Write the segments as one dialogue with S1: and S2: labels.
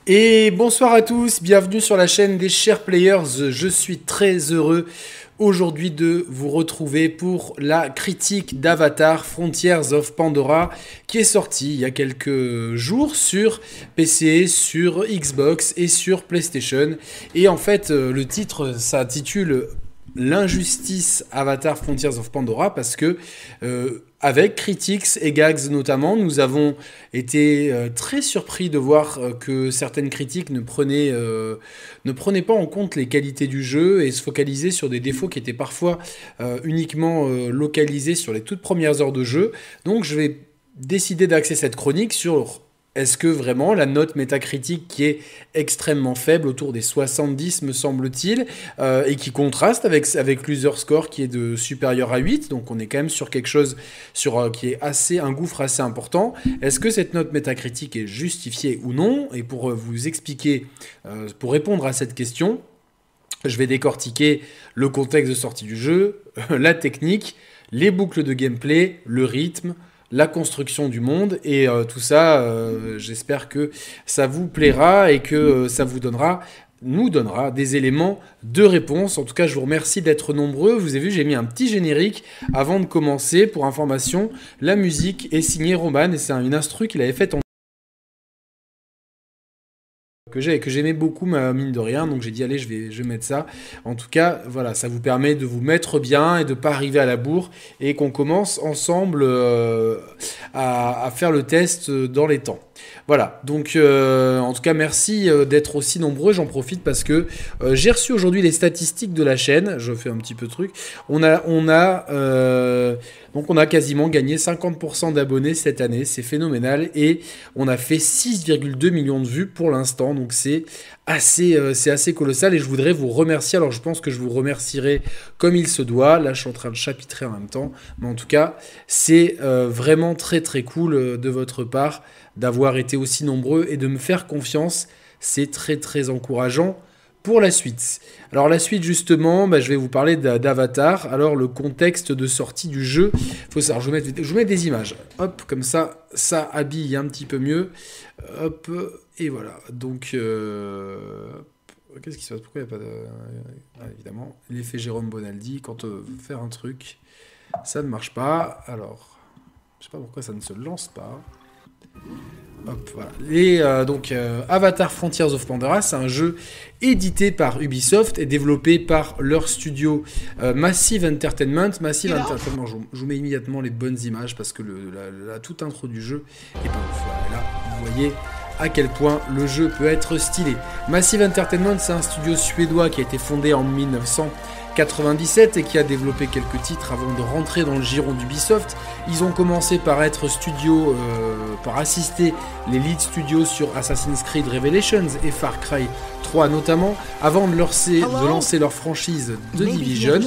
S1: Et bonsoir à tous, bienvenue sur la chaîne des chers players. Je suis très heureux aujourd'hui de vous retrouver pour la critique d'Avatar Frontiers of Pandora qui est sortie il y a quelques jours sur PC, sur Xbox et sur PlayStation. Et en fait, le titre s'intitule L'injustice Avatar Frontiers of Pandora parce que avec Critics et Gags notamment, nous avons été très surpris de voir que certaines critiques ne prenaient pas en compte les qualités du jeu et se focalisaient sur des défauts qui étaient parfois uniquement localisés sur les toutes premières heures de jeu. Donc je vais décider d'axer cette chronique sur est-ce que vraiment la note métacritique qui est extrêmement faible, autour des 70 me semble-t-il, et qui contraste avec l'user score qui est de supérieur à 8, donc on est quand même sur quelque chose qui est un gouffre assez important. Est-ce que cette note métacritique est justifiée ou non? Et pour vous expliquer, pour répondre à cette question, je vais décortiquer le contexte de sortie du jeu, la technique, les boucles de gameplay, le rythme, la construction du monde et tout ça, j'espère que ça vous plaira et que ça nous donnera des éléments de réponse. En tout cas, je vous remercie d'être nombreux. Vous avez vu, j'ai mis un petit générique avant de commencer. Pour information, la musique est signée Roman et c'est une instru qu'il avait faite en que j'aimais beaucoup, mine de rien, donc j'ai dit allez je vais mettre ça. En tout cas voilà, ça vous permet de vous mettre bien et de pas arriver à la bourre et qu'on commence ensemble à faire le test dans les temps. Voilà, donc en tout cas merci d'être aussi nombreux, j'en profite parce que j'ai reçu aujourd'hui les statistiques de la chaîne, je fais un petit peu de truc, on a quasiment gagné 50% d'abonnés cette année, c'est phénoménal et on a fait 6,2 millions de vues pour l'instant, donc c'est assez colossal et je voudrais vous remercier. Alors je pense que je vous remercierai comme il se doit, là je suis en train de chapitrer en même temps, mais en tout cas c'est vraiment très très cool de votre part d'avoir été aussi nombreux et de me faire confiance, c'est très très encourageant pour la suite. Alors la suite justement, je vais vous parler d'Avatar. Alors le contexte de sortie du jeu, faut savoir, je vous mets des images, hop, comme ça habille un petit peu mieux, hop, et voilà, donc qu'est-ce qui se passe, pourquoi il n'y a pas de... évidemment, l'effet Jérôme Bonaldi, quand on veut faire un truc, ça ne marche pas, alors, je sais pas pourquoi ça ne se lance pas. Hop, voilà. Et Avatar Frontiers of Pandora, c'est un jeu édité par Ubisoft et développé par leur studio Massive Entertainment. Massive Entertainment, je vous mets immédiatement les bonnes images parce que la toute intro du jeu est pas ouf. Voilà. Et là, vous voyez à quel point le jeu peut être stylé. Massive Entertainment, c'est un studio suédois qui a été fondé en 1997 et qui a développé quelques titres avant de rentrer dans le giron d'Ubisoft. Ils ont commencé par être studio, par assister les lead studios sur Assassin's Creed Revelations et Far Cry 3 notamment, avant de lancer leur franchise The Division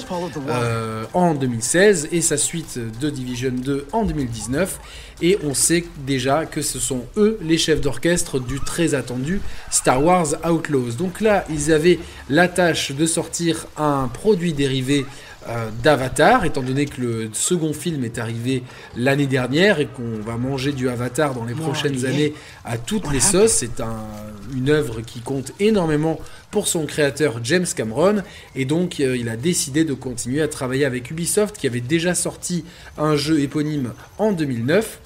S1: en 2016 et sa suite The Division 2 en 2019. Et on sait déjà que ce sont eux les chefs d'orchestre du très attendu Star Wars Outlaws. Donc là, ils avaient la tâche de sortir un produit dérivé d'Avatar, étant donné que le second film est arrivé l'année dernière et qu'on va manger du Avatar dans les prochaines années à toutes les sauces. C'est une œuvre qui compte énormément pour son créateur James Cameron et donc il a décidé de continuer à travailler avec Ubisoft qui avait déjà sorti un jeu éponyme en 2009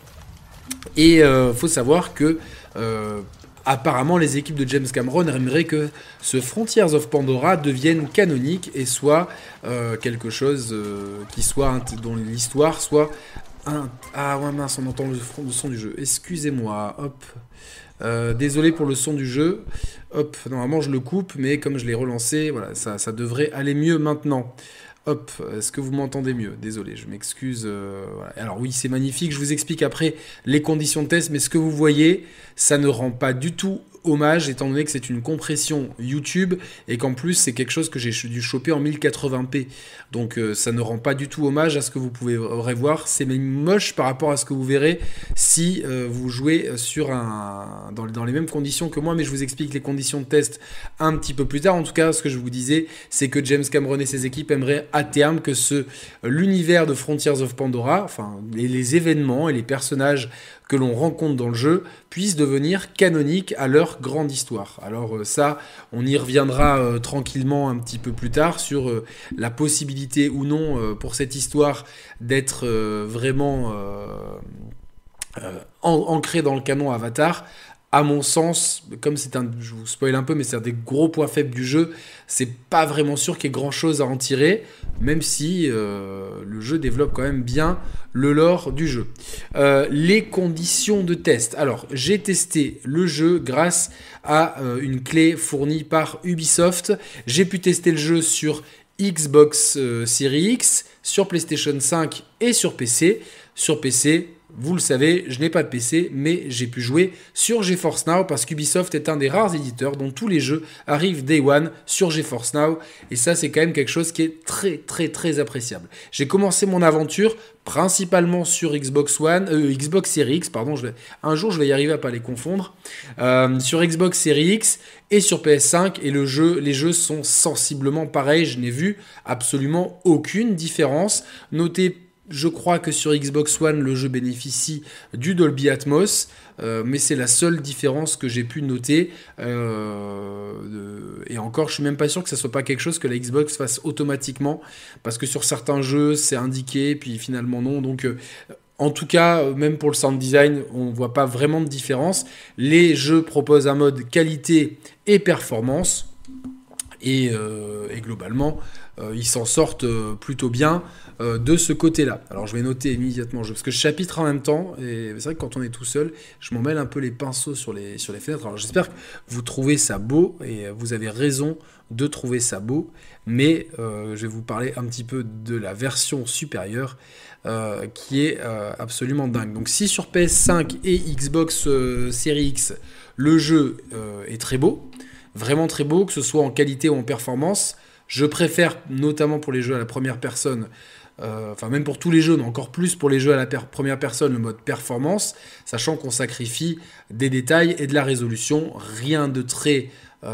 S1: et faut savoir que apparemment, les équipes de James Cameron aimeraient que ce Frontiers of Pandora devienne canonique et soit quelque chose qui soit dont l'histoire soit ah ouais mince, on entend le son du jeu. Excusez-moi, hop. Désolé pour le son du jeu. Hop, normalement je le coupe, mais comme je l'ai relancé, voilà, ça devrait aller mieux maintenant. Hop, est-ce que vous m'entendez mieux? Désolé, je m'excuse. Voilà. Alors oui, c'est magnifique, je vous explique après les conditions de test, mais ce que vous voyez, ça ne rend pas du tout hommage, étant donné que c'est une compression YouTube, et qu'en plus, c'est quelque chose que j'ai dû choper en 1080p. Donc ça ne rend pas du tout hommage à ce que vous pouvez voir. C'est même moche par rapport à ce que vous verrez si vous jouez dans les mêmes conditions que moi, mais je vous explique les conditions de test un petit peu plus tard. En tout cas, ce que je vous disais, c'est que James Cameron et ses équipes aimeraient à terme que l'univers de Frontiers of Pandora, enfin les événements et les personnages que l'on rencontre dans le jeu puissent devenir canoniques à leur grande histoire. Alors ça, on y reviendra tranquillement un petit peu plus tard sur la possibilité ou non pour cette histoire d'être vraiment ancrée dans le canon Avatar. À mon sens, comme je vous spoil un peu, mais c'est un des gros points faibles du jeu, c'est pas vraiment sûr qu'il y ait grand chose à en tirer, même si le jeu développe quand même bien le lore du jeu. Les conditions de test. Alors, j'ai testé le jeu grâce à une clé fournie par Ubisoft. J'ai pu tester le jeu sur Xbox Series X, sur PlayStation 5 et sur PC. Sur PC, vous le savez, je n'ai pas de PC, mais j'ai pu jouer sur GeForce Now parce qu'Ubisoft est un des rares éditeurs dont tous les jeux arrivent Day One sur GeForce Now. Et ça, c'est quand même quelque chose qui est très, très, très appréciable. J'ai commencé mon aventure principalement sur Xbox Series X, pardon. Un jour, je vais y arriver à pas les confondre. Sur Xbox Series X et sur PS5. Et les jeux sont sensiblement pareils. Je n'ai vu absolument aucune différence. Notez, je crois que sur Xbox One, le jeu bénéficie du Dolby Atmos, mais c'est la seule différence que j'ai pu noter. Et encore, je suis même pas sûr que ça soit pas quelque chose que la Xbox fasse automatiquement, parce que sur certains jeux, c'est indiqué, puis finalement non. Donc, en tout cas, même pour le sound design, on voit pas vraiment de différence. Les jeux proposent un mode qualité et performance, et globalement, ils s'en sortent plutôt bien de ce côté-là. Alors je vais noter immédiatement, parce que je chapitre en même temps, et c'est vrai que quand on est tout seul, je m'en mêle un peu les pinceaux sur les fenêtres. Alors j'espère que vous trouvez ça beau, et vous avez raison de trouver ça beau, mais je vais vous parler un petit peu de la version supérieure, qui est absolument dingue. Donc si sur PS5 et Xbox Series X, le jeu est très beau, vraiment très beau, que ce soit en qualité ou en performance, je préfère, notamment pour les jeux à la première personne, enfin même pour tous les jeux, mais encore plus pour les jeux à la première personne, le mode performance, sachant qu'on sacrifie des détails et de la résolution, rien de très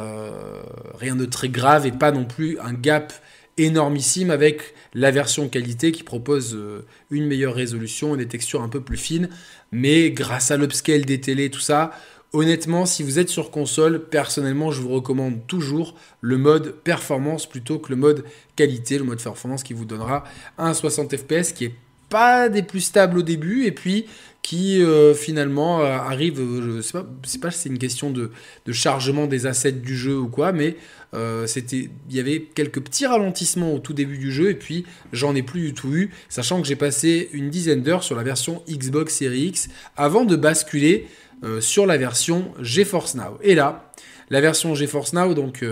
S1: grave et pas non plus un gap énormissime avec la version qualité qui propose une meilleure résolution et des textures un peu plus fines, mais grâce à l'upscale des télés, tout ça, honnêtement, si vous êtes sur console, personnellement, je vous recommande toujours le mode performance plutôt que le mode qualité. Le mode performance qui vous donnera un 60 fps qui est pas des plus stables au début et puis qui finalement arrive, je sais pas si c'est une question de chargement des assets du jeu ou quoi, mais il y avait quelques petits ralentissements au tout début du jeu et puis j'en ai plus du tout eu, sachant que j'ai passé une dizaine d'heures sur la version Xbox Series X avant de basculer sur la version GeForce Now. Et là, la version GeForce Now, donc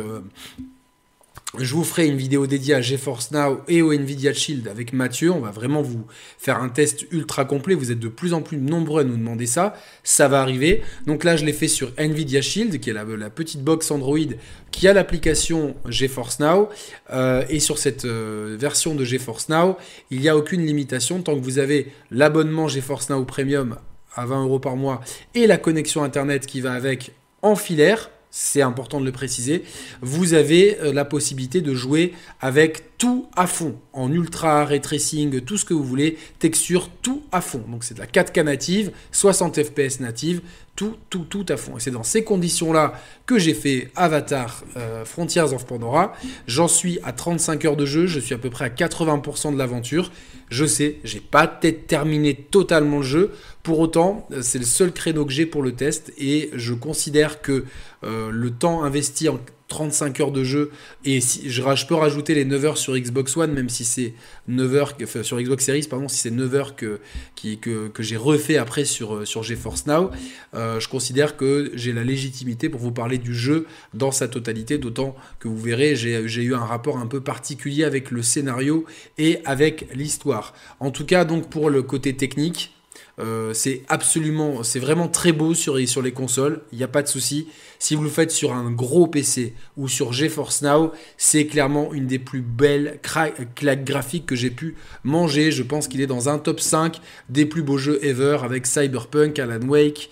S1: je vous ferai une vidéo dédiée à GeForce Now et au Nvidia Shield avec Mathieu. On va vraiment vous faire un test ultra complet. Vous êtes de plus en plus nombreux à nous demander ça. Ça va arriver. Donc là, je l'ai fait sur Nvidia Shield, qui est la petite box Android qui a l'application GeForce Now. Et sur cette version de GeForce Now, il n'y a aucune limitation tant que vous avez l'abonnement GeForce Now Premium à 20 € par mois et la connexion Internet qui va avec en filaire. C'est important de le préciser, vous avez la possibilité de jouer avec tout à fond, en ultra, ray tracing, tout ce que vous voulez, texture, tout à fond. Donc c'est de la 4K native, 60 fps native, tout à fond. Et c'est dans ces conditions-là que j'ai fait Avatar Frontiers of Pandora. J'en suis à 35 heures de jeu, je suis à peu près à 80% de l'aventure. Je sais, j'ai pas peut-être terminé totalement le jeu. Pour autant, c'est le seul créneau que j'ai pour le test et je considère que le temps investi en 35 heures de jeu, et si, je peux rajouter les 9 heures sur Xbox One, même si c'est 9 heures, sur Xbox Series, pardon, si c'est 9 heures que j'ai refait après sur GeForce Now, je considère que j'ai la légitimité pour vous parler du jeu dans sa totalité, d'autant que vous verrez, j'ai eu un rapport un peu particulier avec le scénario et avec l'histoire. En tout cas, donc pour le côté technique, c'est vraiment très beau sur les consoles, il n'y a pas de souci. Si vous le faites sur un gros PC ou sur GeForce Now, c'est clairement une des plus belles claques graphiques que j'ai pu manger. Je pense qu'il est dans un top 5 des plus beaux jeux ever avec Cyberpunk, Alan Wake,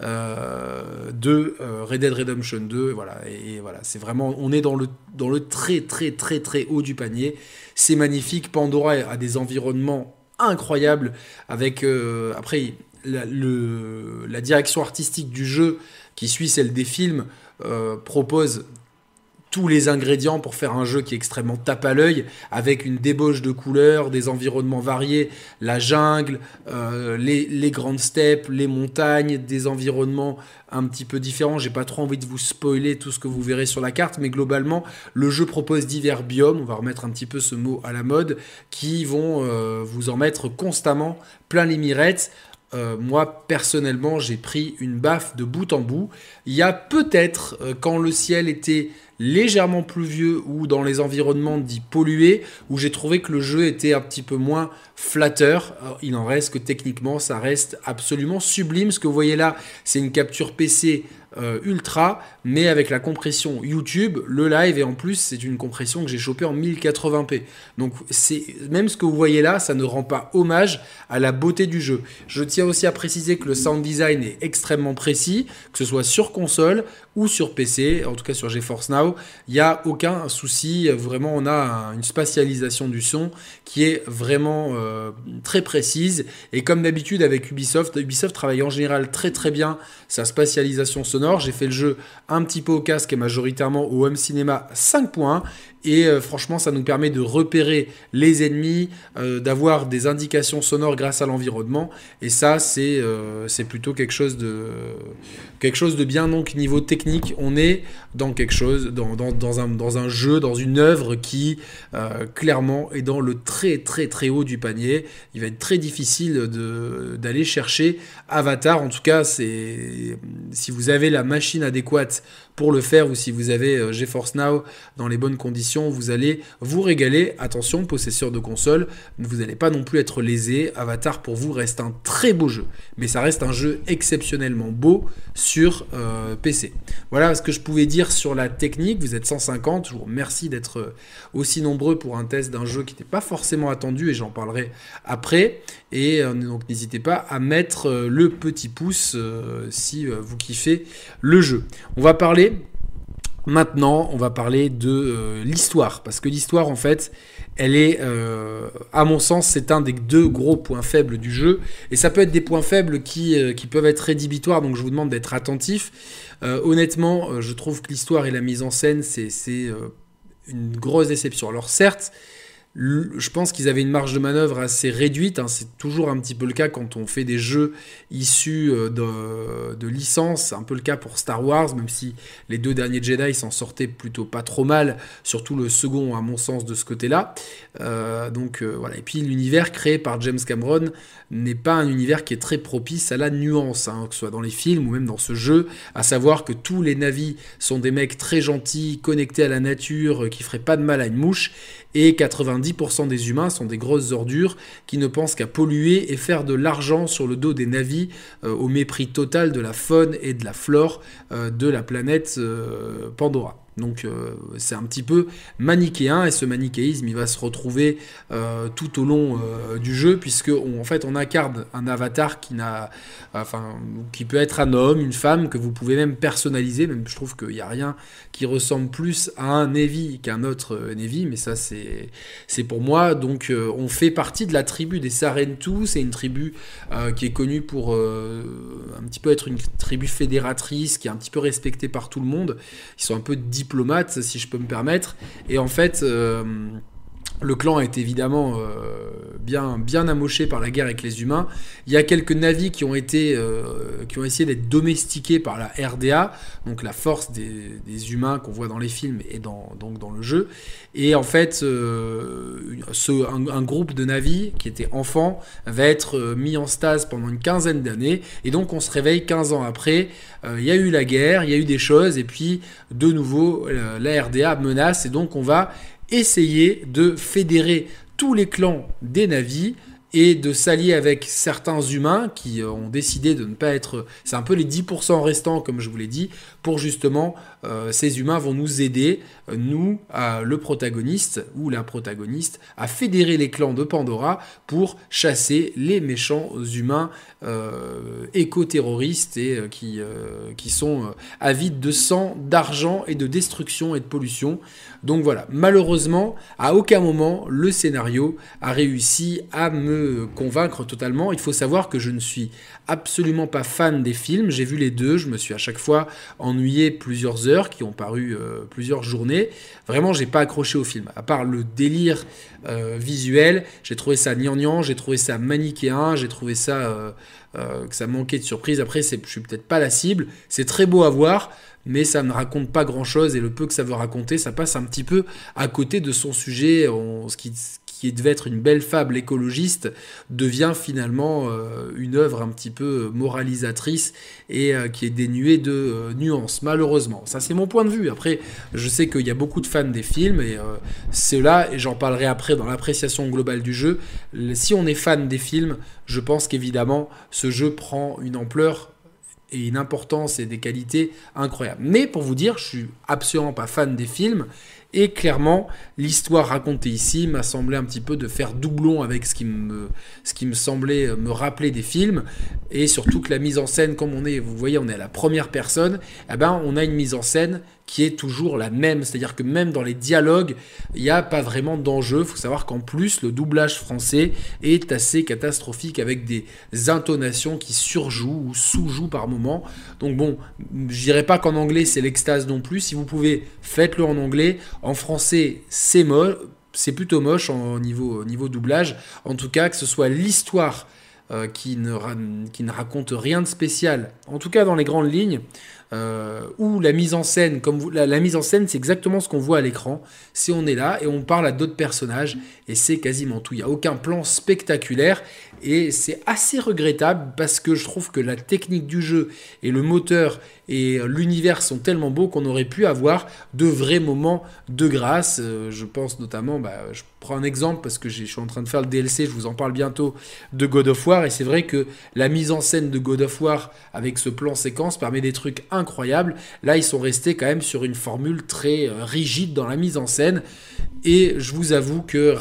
S1: Red Dead Redemption 2, voilà. Et voilà, c'est vraiment, on est dans le très très très très haut du panier. C'est magnifique. Pandora a des environnements incroyables avec après la direction artistique du jeu, qui suit celle des films, propose tous les ingrédients pour faire un jeu qui est extrêmement tape à l'œil, avec une débauche de couleurs, des environnements variés, la jungle, les grandes steppes, les montagnes, des environnements un petit peu différents. J'ai pas trop envie de vous spoiler tout ce que vous verrez sur la carte, mais globalement, le jeu propose divers biomes, on va remettre un petit peu ce mot à la mode, qui vont vous en mettre constamment plein les mirettes. Moi, personnellement, j'ai pris une baffe de bout en bout. Il y a peut-être, quand le ciel était légèrement pluvieux ou dans les environnements dits pollués, où j'ai trouvé que le jeu était un petit peu moins flatteur. Alors, il en reste que techniquement, ça reste absolument sublime. Ce que vous voyez là, c'est une capture PC ultra, mais avec la compression YouTube, le live, et en plus, c'est une compression que j'ai chopée en 1080p. Donc, même ce que vous voyez là, ça ne rend pas hommage à la beauté du jeu. Je tiens aussi à préciser que le sound design est extrêmement précis, que ce soit sur console ou sur PC, en tout cas sur GeForce Now, il n'y a aucun souci. Vraiment, on a une spatialisation du son qui est vraiment très précise. Et comme d'habitude avec Ubisoft travaille en général très très bien sa spatialisation sonore. J'ai fait le jeu un petit peu au casque et majoritairement au home cinéma 5.1. Et franchement, ça nous permet de repérer les ennemis, d'avoir des indications sonores grâce à l'environnement. Et ça, c'est plutôt quelque chose de bien. Donc, niveau technique, on est dans quelque chose, dans un jeu, dans une œuvre qui, clairement, est dans le très, très, très haut du panier. Il va être très difficile d'aller chercher Avatar. En tout cas, si vous avez la machine adéquate pour le faire, ou si vous avez GeForce Now dans les bonnes conditions, vous allez vous régaler. Attention, possesseur de console, vous n'allez pas non plus être lésé. Avatar pour vous reste un très beau jeu, mais ça reste un jeu exceptionnellement beau sur PC. Voilà ce que je pouvais dire sur la technique. Vous êtes 150, je vous remercie d'être aussi nombreux pour un test d'un jeu qui n'était pas forcément attendu, et j'en parlerai après. Et donc n'hésitez pas à mettre le petit pouce si vous kiffez le jeu. Maintenant, on va parler de l'histoire, parce que l'histoire, en fait, elle est, à mon sens, c'est un des deux gros points faibles du jeu, et ça peut être des points faibles qui peuvent être rédhibitoires, donc je vous demande d'être attentif. Honnêtement, je trouve que l'histoire et la mise en scène, c'est une grosse déception. Alors certes, je pense qu'ils avaient une marge de manœuvre assez réduite, hein. C'est toujours un petit peu le cas quand on fait des jeux issus de licences. C'est un peu le cas pour Star Wars, même si les deux derniers Jedi s'en sortaient plutôt pas trop mal, surtout le second à mon sens de ce côté-là. Voilà. Et puis l'univers créé par James Cameron n'est pas un univers qui est très propice à la nuance, hein, que ce soit dans les films ou même dans ce jeu, à savoir que tous les navis sont des mecs très gentils, connectés à la nature, qui feraient pas de mal à une mouche, et 90% des humains sont des grosses ordures qui ne pensent qu'à polluer et faire de l'argent sur le dos des navis, au mépris total de la faune et de la flore de la planète Pandora. Donc c'est un petit peu manichéen, et ce manichéisme il va se retrouver tout au long du jeu, puisque on incarne un avatar qui peut être un homme, une femme, que vous pouvez même personnaliser. Même je trouve qu'il n'y a rien qui ressemble plus à un Na'vi qu'un autre Na'vi, mais ça c'est pour moi. Donc on fait partie de la tribu des Sarentu. C'est une tribu qui est connue pour un petit peu être une tribu fédératrice, qui est un petit peu respectée par tout le monde. Ils sont un peu diplomate, si je peux me permettre, et en fait le clan est évidemment bien amoché par la guerre avec les humains. Il y a quelques navis qui ont essayé d'être domestiqués par la RDA, donc la force des humains qu'on voit dans les films et dans le jeu. Et en fait, un groupe de navis qui étaient enfants va être mis en stase pendant une quinzaine d'années. Et donc on se réveille 15 ans après. Il y a eu la guerre, il y a eu des choses, et puis de nouveau la RDA menace, et donc on va essayer de fédérer tous les clans des navis et de s'allier avec certains humains qui ont décidé de ne pas être... C'est un peu les 10% restants, comme je vous l'ai dit, pour justement... ces humains vont nous aider, le protagoniste ou la protagoniste, à fédérer les clans de Pandora pour chasser les méchants humains éco-terroristes et qui sont avides de sang, d'argent et de destruction et de pollution. Donc voilà, malheureusement, à aucun moment, le scénario a réussi à me me convaincre totalement. Il faut savoir que je ne suis absolument pas fan des films. J'ai vu les deux, je me suis à chaque fois ennuyé plusieurs heures, qui ont paru plusieurs journées. Vraiment, j'ai pas accroché au film. À part le délire visuel, j'ai trouvé ça gnangnan, j'ai trouvé ça manichéen, j'ai trouvé ça que ça manquait de surprise. Après, je suis peut-être pas la cible. C'est très beau à voir, mais ça ne raconte pas grand-chose, et le peu que ça veut raconter, ça passe un petit peu à côté de son sujet. Ce qui devait être une belle fable écologiste devient finalement une œuvre un petit peu moralisatrice et qui est dénuée de nuances, malheureusement. Ça, c'est mon point de vue. Après, je sais qu'il y a beaucoup de fans des films, et c'est là, et j'en parlerai après dans l'appréciation globale du jeu. Si on est fan des films, je pense qu'évidemment, ce jeu prend une ampleur et une importance et des qualités incroyables. Mais pour vous dire, je suis absolument pas fan des films, et clairement, l'histoire racontée ici m'a semblé un petit peu de faire doublon avec ce qui me semblait me rappeler des films, et surtout que la mise en scène, comme vous voyez, on est à la première personne, eh ben, on a une mise en scène qui est toujours la même, c'est-à-dire que même dans les dialogues, il n'y a pas vraiment d'enjeu. Il faut savoir qu'en plus, le doublage français est assez catastrophique, avec des intonations qui surjouent ou sous-jouent par moments. Donc bon, je dirais pas qu'en anglais c'est l'extase non plus. Si vous pouvez, faites-le en anglais. En français, c'est plutôt moche au niveau doublage. En tout cas, que ce soit l'histoire qui ne raconte rien de spécial, en tout cas dans les grandes lignes, ou la mise en scène, la mise en scène, c'est exactement ce qu'on voit à l'écran. Si on est là et on parle à d'autres personnages, et c'est quasiment tout. Il n'y a aucun plan spectaculaire, et c'est assez regrettable, parce que je trouve que la technique du jeu et le moteur et l'univers sont tellement beaux qu'on aurait pu avoir de vrais moments de grâce. Je pense notamment, je prends un exemple parce que je suis en train de faire le DLC, je vous en parle bientôt, de God of War, et c'est vrai que la mise en scène de God of War avec ce plan séquence permet des trucs incroyables. Là, ils sont restés quand même sur une formule très rigide dans la mise en scène, et je vous avoue que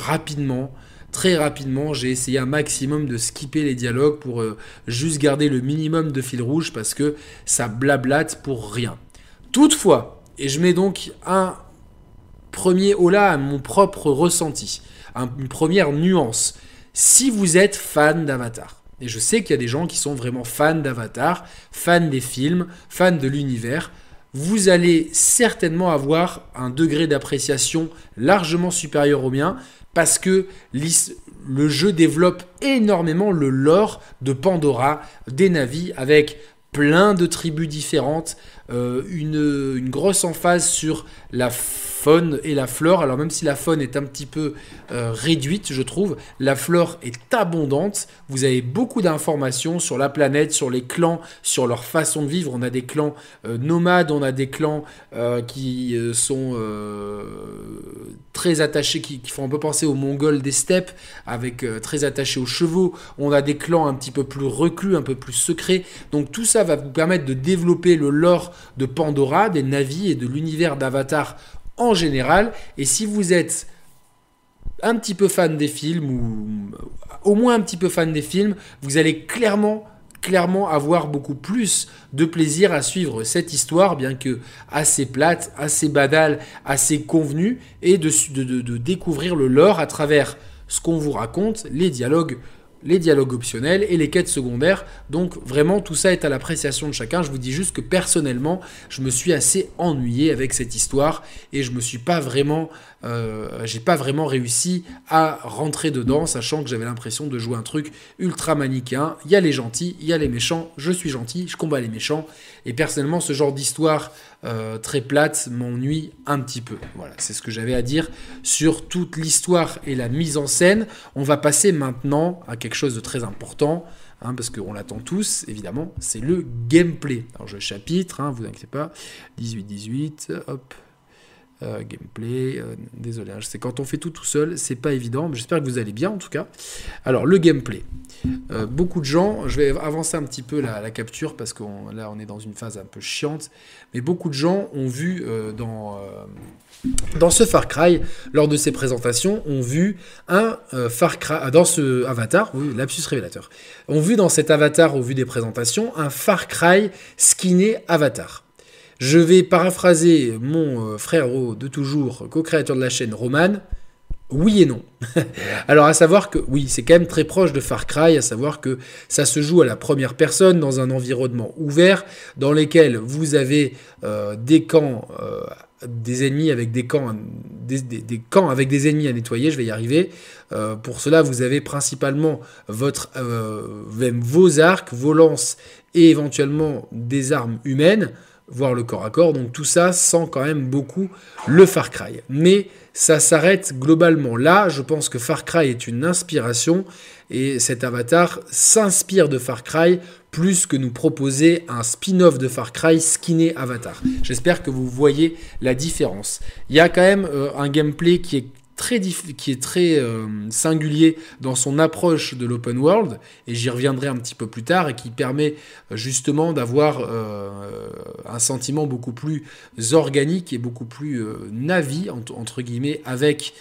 S1: très rapidement, j'ai essayé un maximum de skipper les dialogues pour juste garder le minimum de fil rouge, parce que ça blablate pour rien. Toutefois, et je mets donc un premier holà à mon propre ressenti, une première nuance, si vous êtes fan d'Avatar, et je sais qu'il y a des gens qui sont vraiment fans d'Avatar, fans des films, fans de l'univers, vous allez certainement avoir un degré d'appréciation largement supérieur au mien, parce que le jeu développe énormément le lore de Pandora, des Na'vi, avec plein de tribus différentes, une grosse emphase sur la faune et la flore. Alors même si la faune est un petit peu réduite, je trouve, la flore est abondante. Vous avez beaucoup d'informations sur la planète, sur les clans, sur leur façon de vivre. On a des clans nomades, on a des clans qui sont très attachés, qui font un peu penser aux Mongols des steppes, avec très attachés aux chevaux. On a des clans un petit peu plus reclus, un peu plus secrets. Donc tout ça va vous permettre de développer le lore de Pandora, des Na'vi et de l'univers d'Avatar en général. Et si vous êtes un petit peu fan des films, ou au moins un petit peu fan des films, vous allez clairement avoir beaucoup plus de plaisir à suivre cette histoire, bien que assez plate, assez banale, assez convenue, et de découvrir le lore à travers ce qu'on vous raconte, les dialogues optionnels et les quêtes secondaires. Donc vraiment, tout ça est à l'appréciation de chacun. Je vous dis juste que personnellement, je me suis assez ennuyé avec cette histoire, et je me suis pas vraiment, j'ai pas vraiment réussi à rentrer dedans, sachant que j'avais l'impression de jouer un truc ultra manichéen. Il y a les gentils, il y a les méchants, je suis gentil, je combats les méchants, et personnellement, ce genre d'histoire très plate m'ennuie un petit peu. Voilà, c'est ce que j'avais à dire sur toute l'histoire et la mise en scène. On va passer maintenant à quelque chose de très important, parce qu'on l'attend tous, évidemment, c'est le gameplay. Alors je chapitre, vous inquiétez pas, 18, hop, gameplay, désolé, je sais, quand on fait tout seul, c'est pas évident, mais j'espère que vous allez bien en tout cas. Alors le gameplay, beaucoup de gens, je vais avancer un petit peu la capture, parce que là on est dans une phase un peu chiante, mais beaucoup de gens ont vu dans ce Far Cry, lors de ces présentations, ont vu un Far Cry, dans ce Avatar, oui, lapsus révélateur, ont vu dans cet Avatar, au vu des présentations, un Far Cry skinné Avatar. Je vais paraphraser mon frérot de toujours, co-créateur de la chaîne, Roman. Oui et non. Alors, à savoir que, oui, c'est quand même très proche de Far Cry, à savoir que ça se joue à la première personne, dans un environnement ouvert, dans lequel vous avez des camps, des ennemis avec des camps, des camps avec des ennemis à nettoyer, je vais y arriver. Pour cela, vous avez principalement même vos arcs, vos lances, et éventuellement des armes humaines, voire le corps à corps. Donc tout ça sent quand même beaucoup le Far Cry. Mais ça s'arrête globalement là. Je pense que Far Cry est une inspiration et cet avatar s'inspire de Far Cry plus que nous proposer un spin-off de Far Cry skinné Avatar. J'espère que vous voyez la différence. Il y a quand même un gameplay qui est très singulier dans son approche de l'open world, et j'y reviendrai un petit peu plus tard, et qui permet justement d'avoir un sentiment beaucoup plus organique et beaucoup plus Navi, entre guillemets, avec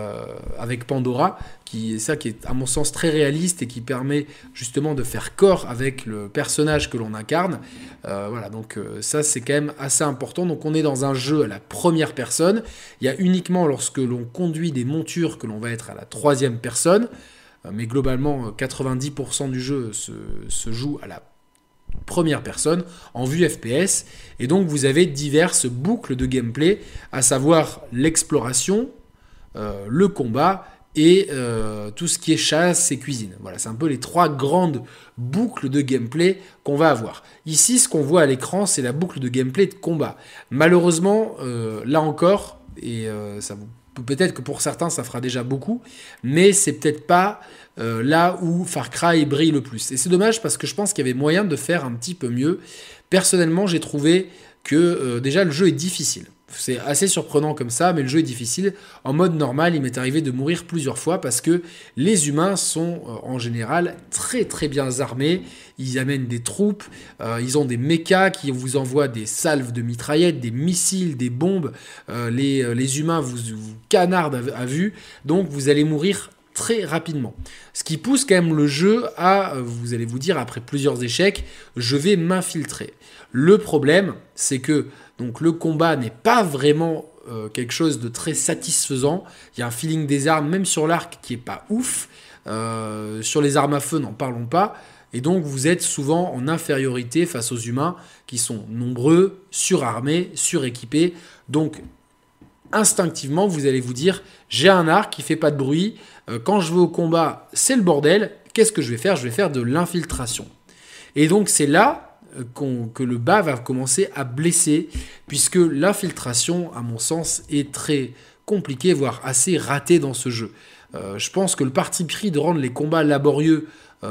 S1: Pandora, qui est à mon sens très réaliste et qui permet justement de faire corps avec le personnage que l'on incarne. Voilà, donc ça c'est quand même assez important. Donc on est dans un jeu à la première personne. Il y a uniquement lorsque l'on conduit des montures que l'on va être à la troisième personne. Mais globalement, 90% du jeu se joue à la première personne en vue FPS. Et donc vous avez diverses boucles de gameplay, à savoir l'exploration, le combat et tout ce qui est chasse et cuisine. Voilà, c'est un peu les trois grandes boucles de gameplay qu'on va avoir. Ici, ce qu'on voit à l'écran, c'est la boucle de gameplay de combat. Malheureusement, là encore, et peut-être que pour certains, ça fera déjà beaucoup, mais c'est peut-être pas là où Far Cry brille le plus. Et c'est dommage parce que je pense qu'il y avait moyen de faire un petit peu mieux. Personnellement, j'ai trouvé que déjà le jeu est difficile. C'est assez surprenant comme ça, mais le jeu est difficile. En mode normal, il m'est arrivé de mourir plusieurs fois parce que les humains sont en général très très bien armés. Ils amènent des troupes, ils ont des mechas qui vous envoient des salves de mitraillettes, des missiles, des bombes. Les humains vous canardent à vue, donc vous allez mourir très rapidement. Ce qui pousse quand même le jeu à, vous allez vous dire, après plusieurs échecs, je vais m'infiltrer. Le problème, c'est que donc le combat n'est pas vraiment quelque chose de très satisfaisant. Il y a un feeling des armes, même sur l'arc, qui est pas ouf. Sur les armes à feu, n'en parlons pas. Et donc vous êtes souvent en infériorité face aux humains qui sont nombreux, surarmés, suréquipés. Donc instinctivement, vous allez vous dire, j'ai un arc qui fait pas de bruit. Quand je vais au combat, c'est le bordel. Qu'est-ce que je vais faire ? Je vais faire de l'infiltration. Et donc c'est là que le bas va commencer à blesser, puisque l'infiltration, à mon sens, est très compliquée, voire assez ratée dans ce jeu. Je pense que le parti pris de rendre les combats laborieux,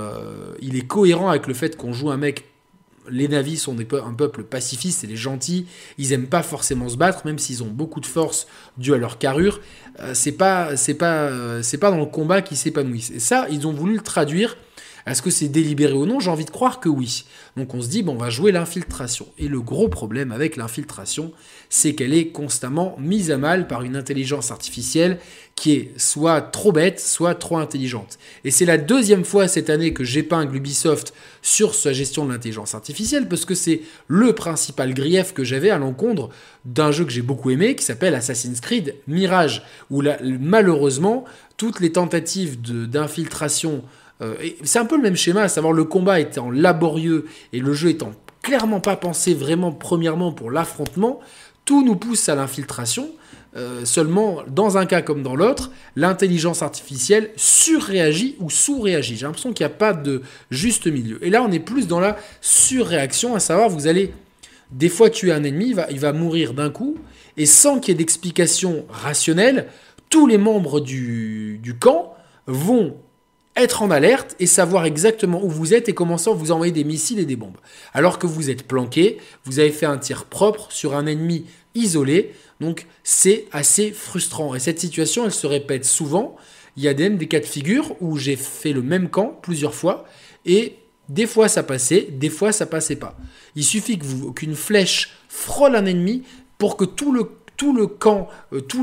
S1: il est cohérent avec le fait qu'on joue un mec. Les Navis sont un peuple pacifiste et les gentils, ils aiment pas forcément se battre, même s'ils ont beaucoup de force due à leur carrure. C'est pas dans le combat qu'ils s'épanouissent. Et ça, ils ont voulu le traduire. Est-ce que c'est délibéré ou non ? J'ai envie de croire que oui. Donc on se dit, bon, on va jouer l'infiltration. Et le gros problème avec l'infiltration, c'est qu'elle est constamment mise à mal par une intelligence artificielle qui est soit trop bête, soit trop intelligente. Et c'est la deuxième fois cette année que j'épingle Ubisoft sur sa gestion de l'intelligence artificielle, parce que c'est le principal grief que j'avais à l'encontre d'un jeu que j'ai beaucoup aimé, qui s'appelle Assassin's Creed Mirage, où malheureusement, toutes les tentatives d'infiltration... c'est un peu le même schéma, à savoir le combat étant laborieux et le jeu étant clairement pas pensé vraiment premièrement pour l'affrontement, tout nous pousse à l'infiltration. Seulement, dans un cas comme dans l'autre, l'intelligence artificielle surréagit ou sous-réagit. J'ai l'impression qu'il n'y a pas de juste milieu. Et là, on est plus dans la surréaction, à savoir, vous allez des fois tuer un ennemi, il va mourir d'un coup, et sans qu'il y ait d'explication rationnelle, tous les membres du camp vont être en alerte et savoir exactement où vous êtes et commencer à vous envoyer des missiles et des bombes. Alors que vous êtes planqué, vous avez fait un tir propre sur un ennemi isolé, donc c'est assez frustrant. Et cette situation, elle se répète souvent. Il y a même des cas de figure où j'ai fait le même camp plusieurs fois et des fois ça passait, des fois ça passait pas. Il suffit qu'une flèche frôle un ennemi pour que tout le camp, tout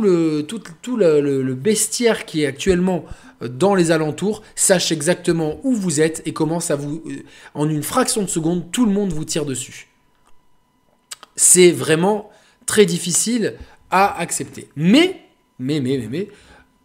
S1: le bestiaire qui est actuellement dans les alentours sache exactement où vous êtes et commence à vous... En une fraction de seconde, tout le monde vous tire dessus. C'est vraiment très difficile à accepter. Mais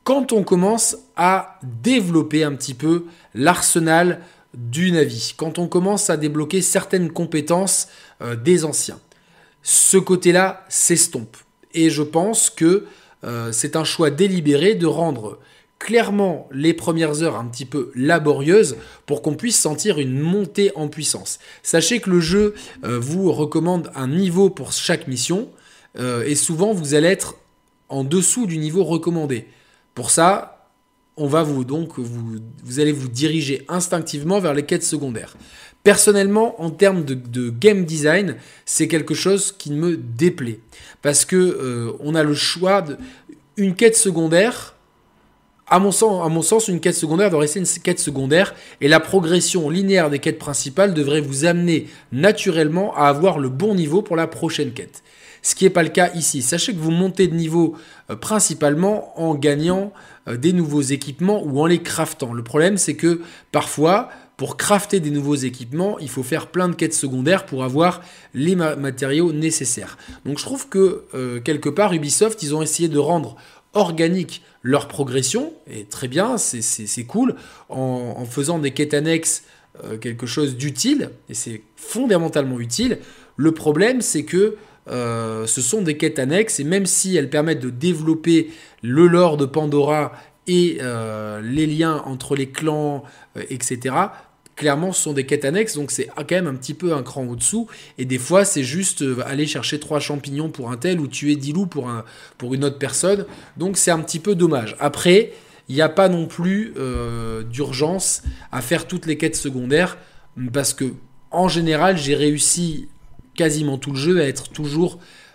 S1: quand on commence à développer un petit peu l'arsenal du Navi, quand on commence à débloquer certaines compétences des anciens. Ce côté-là s'estompe. Et je pense que c'est un choix délibéré de rendre clairement les premières heures un petit peu laborieuses pour qu'on puisse sentir une montée en puissance. Sachez que le jeu vous recommande un niveau pour chaque mission et souvent vous allez être en dessous du niveau recommandé. Pour ça, on va vous allez vous diriger instinctivement vers les quêtes secondaires. Personnellement, en termes de game design, c'est quelque chose qui me déplaît. Parce que on a le choix une quête secondaire. À mon sens, une quête secondaire doit rester une quête secondaire et la progression linéaire des quêtes principales devrait vous amener naturellement à avoir le bon niveau pour la prochaine quête. Ce qui n'est pas le cas ici. Sachez que vous montez de niveau principalement en gagnant des nouveaux équipements ou en les craftant. Le problème, c'est que parfois, pour crafter des nouveaux équipements, il faut faire plein de quêtes secondaires pour avoir les matériaux nécessaires. Donc je trouve que quelque part, Ubisoft, ils ont essayé de rendre organique leur progression, et très bien, c'est cool, en faisant des quêtes annexes quelque chose d'utile, et c'est fondamentalement utile. Le problème, c'est que ce sont des quêtes annexes, et même si elles permettent de développer le lore de Pandora et les liens entre les clans, etc., clairement, ce sont des quêtes annexes, donc c'est quand même un petit peu un cran au-dessous. Et des fois, c'est juste aller chercher 3 champignons pour un tel ou tuer 10 loups pour une autre personne. Donc c'est un petit peu dommage. Après, il n'y a pas non plus d'urgence à faire toutes les quêtes secondaires parce que, en général, j'ai réussi quasiment tout le jeu à être toujours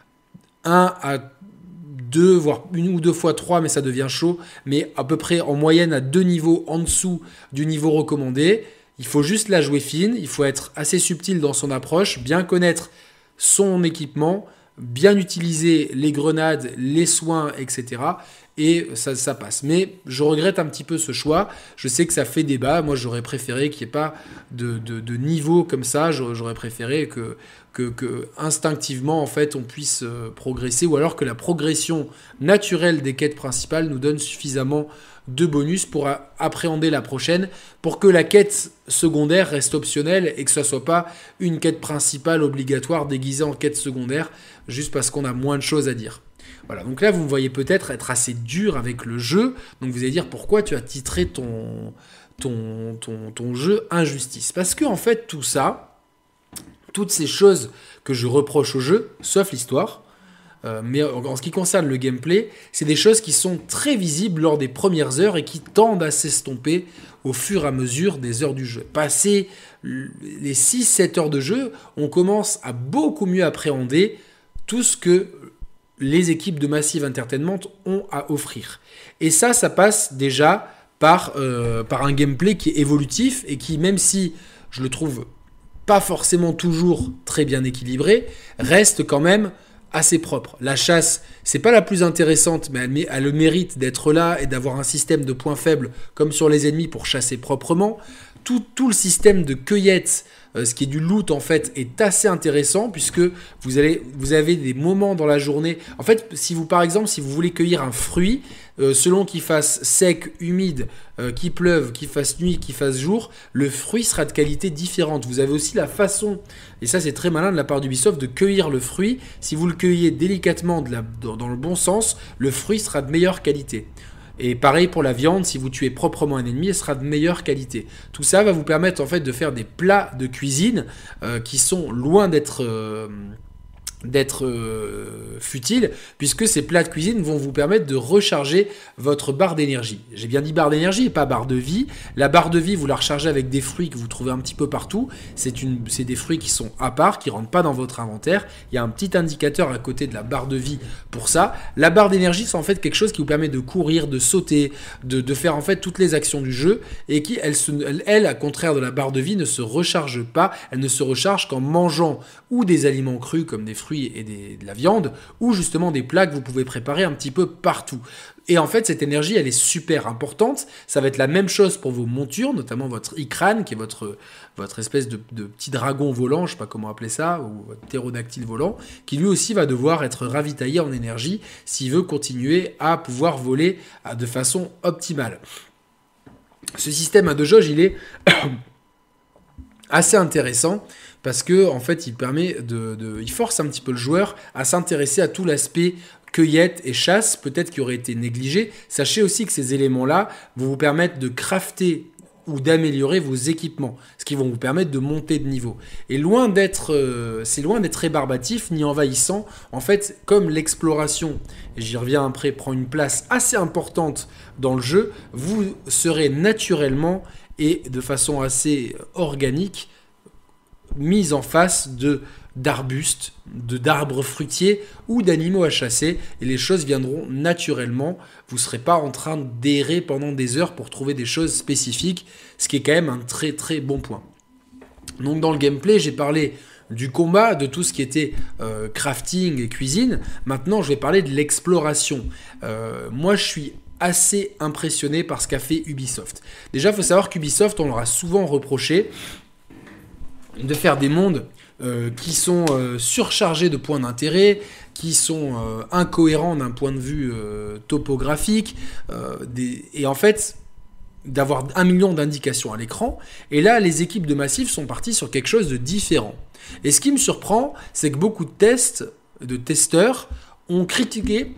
S1: 1 à 2, voire 1 ou 2 fois 3, mais ça devient chaud. Mais à peu près en moyenne à 2 niveaux en dessous du niveau recommandé. Il faut juste la jouer fine, il faut être assez subtil dans son approche, bien connaître son équipement, bien utiliser les grenades, les soins, etc. Et ça passe. Mais je regrette un petit peu ce choix. Je sais que ça fait débat. Moi, j'aurais préféré qu'il n'y ait pas de niveau comme ça. J'aurais préféré que instinctivement, en fait, on puisse progresser. Ou alors que la progression naturelle des quêtes principales nous donne suffisamment de bonus pour appréhender la prochaine, pour que la quête secondaire reste optionnelle et que ce ne soit pas une quête principale obligatoire déguisée en quête secondaire, juste parce qu'on a moins de choses à dire. Voilà, donc là vous me voyez peut-être être assez dur avec le jeu, donc vous allez dire pourquoi tu as titré ton jeu Injustice. Parce que en fait tout ça, toutes ces choses que je reproche au jeu, sauf l'histoire, mais en ce qui concerne le gameplay, c'est des choses qui sont très visibles lors des premières heures et qui tendent à s'estomper au fur et à mesure des heures du jeu. Passé les 6-7 heures de jeu, on commence à beaucoup mieux appréhender tout ce que les équipes de Massive Entertainment ont à offrir. Et ça passe déjà par un gameplay qui est évolutif et qui, même si je le trouve pas forcément toujours très bien équilibré, reste quand même assez propre. La chasse, c'est pas la plus intéressante, mais elle a le mérite d'être là et d'avoir un système de points faibles comme sur les ennemis pour chasser proprement. Tout le système de cueillette, ce qui est du loot en fait, est assez intéressant puisque vous avez des moments dans la journée. En fait, par exemple, si vous voulez cueillir un fruit, selon qu'il fasse sec, humide, qu'il pleuve, qu'il fasse nuit, qu'il fasse jour, le fruit sera de qualité différente. Vous avez aussi la façon, et ça c'est très malin de la part d'Ubisoft, de cueillir le fruit. Si vous le cueillez délicatement dans le bon sens, le fruit sera de meilleure qualité. Et pareil pour la viande, si vous tuez proprement un ennemi, elle sera de meilleure qualité. Tout ça va vous permettre en fait de faire des plats de cuisine qui sont loin d'être futile, puisque ces plats de cuisine vont vous permettre de recharger votre barre d'énergie. J'ai bien dit barre d'énergie et pas barre de vie. La barre de vie, vous la rechargez avec des fruits que vous trouvez un petit peu partout. C'est des fruits qui sont à part, qui ne rentrent pas dans votre inventaire. Il y a un petit indicateur à côté de la barre de vie pour ça. La barre d'énergie, c'est en fait quelque chose qui vous permet de courir, de sauter, de faire en fait toutes les actions du jeu, et qui, elle, à contraire de la barre de vie, ne se recharge pas. Elle ne se recharge qu'en mangeant ou des aliments crus comme des fruits fruits et de la viande, ou justement des plats que vous pouvez préparer un petit peu partout. Et en fait, cette énergie, elle est super importante. Ça va être la même chose pour vos montures, notamment votre Ikran, qui est votre espèce de petit dragon volant, je ne sais pas comment appeler ça, ou votre ptérodactyle volant, qui lui aussi va devoir être ravitaillé en énergie s'il veut continuer à pouvoir voler de façon optimale. Ce système de jauge, il est assez intéressant parce que en fait, il permet il force un petit peu le joueur à s'intéresser à tout l'aspect cueillette et chasse, peut-être qui aurait été négligé. Sachez aussi que ces éléments-là vont vous permettre de crafter ou d'améliorer vos équipements, ce qui vont vous permettre de monter de niveau. Et c'est loin d'être rébarbatif ni envahissant. En fait, comme l'exploration, et j'y reviens après, prend une place assez importante dans le jeu, vous serez naturellement et de façon assez organique mise en face d'arbustes, d'arbres fruitiers ou d'animaux à chasser, et les choses viendront naturellement. Vous ne serez pas en train d'errer pendant des heures pour trouver des choses spécifiques, ce qui est quand même un très très bon point. Donc dans le gameplay, j'ai parlé du combat, de tout ce qui était crafting et cuisine. Maintenant, je vais parler de l'exploration. Moi, je suis assez impressionné par ce qu'a fait Ubisoft. Déjà, il faut savoir qu'Ubisoft, on leur a souvent reproché de faire des mondes qui sont surchargés de points d'intérêt, qui sont incohérents d'un point de vue topographique, et en fait d'avoir 1 million d'indications à l'écran. Et là, les équipes de Massive sont parties sur quelque chose de différent. Et ce qui me surprend, c'est que beaucoup de testeurs ont critiqué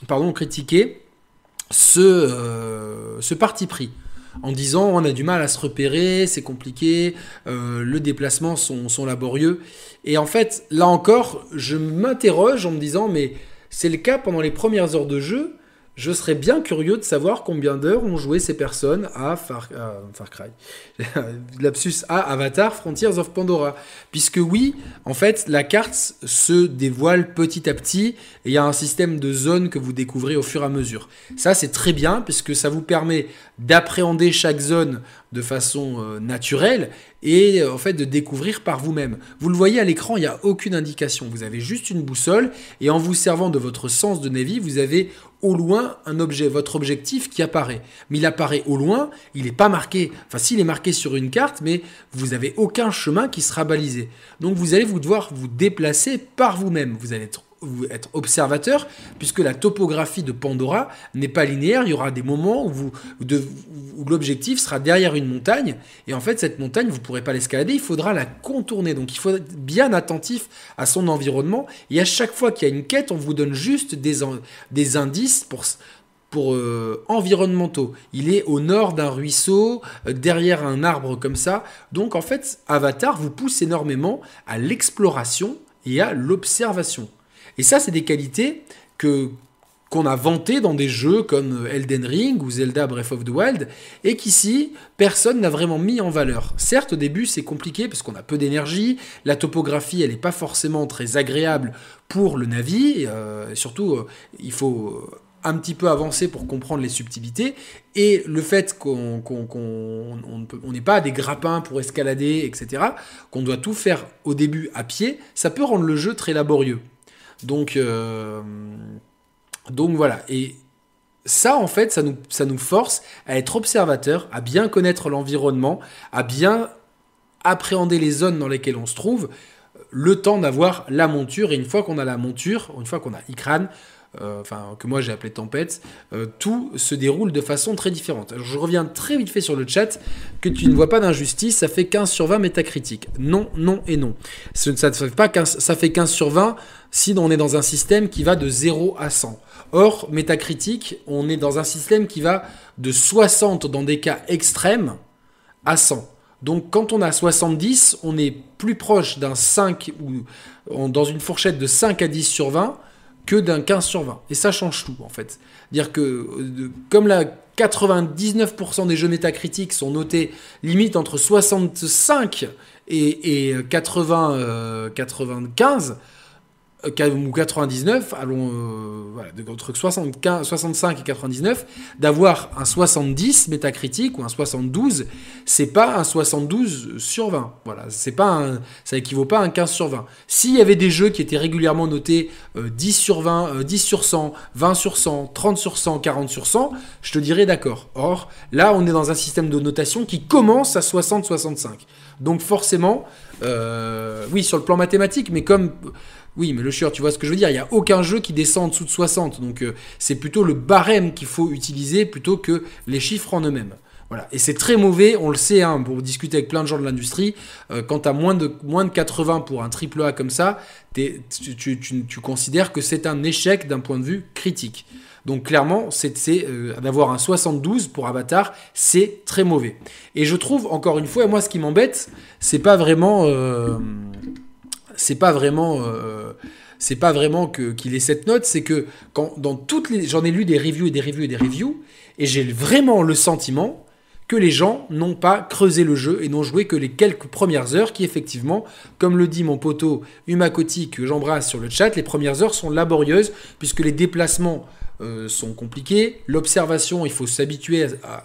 S1: ce parti pris, en disant on a du mal à se repérer, c'est compliqué, les déplacements sont laborieux. Et en fait, là encore, je m'interroge en me disant mais c'est le cas pendant les premières heures de jeu. Je serais bien curieux de savoir combien d'heures ont joué ces personnes à Far Cry. Lapsus, à Avatar Frontiers of Pandora. Puisque oui, en fait, la carte se dévoile petit à petit et il y a un système de zones que vous découvrez au fur et à mesure. Ça, c'est très bien puisque ça vous permet d'appréhender chaque zone de façon naturelle et en fait de découvrir par vous-même. Vous le voyez à l'écran, il n'y a aucune indication. Vous avez juste une boussole et en vous servant de votre sens de Navy, vous avez au loin votre objectif qui apparaît. Mais il apparaît au loin, il n'est pas marqué. Enfin, s'il est marqué sur une carte, mais vous n'avez aucun chemin qui sera balisé. Donc vous allez devoir vous déplacer par vous-même. Vous allez être observateur, puisque la topographie de Pandora n'est pas linéaire. Il y aura des moments où l'objectif sera derrière une montagne, et en fait cette montagne, vous ne pourrez pas l'escalader, il faudra la contourner. Donc il faut être bien attentif à son environnement, et à chaque fois qu'il y a une quête, on vous donne juste des indices pour environnementaux. Il est au nord d'un ruisseau, derrière un arbre comme ça. Donc en fait, Avatar vous pousse énormément à l'exploration et à l'observation. Et ça, c'est des qualités qu'on a vantées dans des jeux comme Elden Ring ou Zelda Breath of the Wild, et qu'ici, personne n'a vraiment mis en valeur. Certes, au début, c'est compliqué parce qu'on a peu d'énergie, la topographie, elle n'est pas forcément très agréable pour le Navi, surtout, il faut un petit peu avancer pour comprendre les subtilités, et le fait qu'on n'ait pas des grappins pour escalader, etc., qu'on doit tout faire au début à pied, ça peut rendre le jeu très laborieux. Donc voilà, et ça en fait, ça nous force à être observateur, à bien connaître l'environnement, à bien appréhender les zones dans lesquelles on se trouve, le temps d'avoir la monture, et une fois qu'on a la monture, une fois qu'on a Ikran, que moi j'ai appelé Tempête, tout se déroule de façon très différente. Alors, je reviens très vite fait sur le chat, que tu ne vois pas d'injustice, ça fait 15 sur 20 métacritique. Non, non et non. Ça fait 15 sur 20 si on est dans un système qui va de 0 à 100. Or, métacritique, on est dans un système qui va de 60 dans des cas extrêmes à 100. Donc quand on a 70, on est plus proche d'un 5 ou dans une fourchette de 5 à 10 sur 20 que d'un 15 sur 20. Et ça change tout, en fait. Dire que, comme 99% des jeux métacritiques sont notés limite entre 65 et 95, ou 99, allons, voilà, entre 65 et 99, d'avoir un 70 métacritique ou un 72, c'est pas un 72 sur 20. Voilà, ça équivaut pas à un 15 sur 20. S'il y avait des jeux qui étaient régulièrement notés 10 sur 20, 10 sur 100, 20 sur 100, 30 sur 100, 40 sur 100, je te dirais d'accord. Or, là, on est dans un système de notation qui commence à 60-65. Donc forcément, oui, sur le plan mathématique, mais comme... Oui, mais le chieur, tu vois ce que je veux dire, il n'y a aucun jeu qui descend en dessous de 60, donc c'est plutôt le barème qu'il faut utiliser plutôt que les chiffres en eux-mêmes. Voilà. Et c'est très mauvais, on le sait, hein, pour discuter avec plein de gens de l'industrie, quand tu as moins de 80 pour un triple A comme ça, tu considères que c'est un échec d'un point de vue critique. Donc clairement, d'avoir un 72 pour Avatar, c'est très mauvais. Et je trouve, encore une fois, moi ce qui m'embête, c'est pas vraiment qu'il ait cette note, c'est que j'en ai lu des reviews, et j'ai vraiment le sentiment que les gens n'ont pas creusé le jeu et n'ont joué que les quelques premières heures qui, effectivement, comme le dit mon poteau Umakoti, que j'embrasse sur le chat, les premières heures sont laborieuses puisque les déplacements sont compliqués. L'observation, il faut s'habituer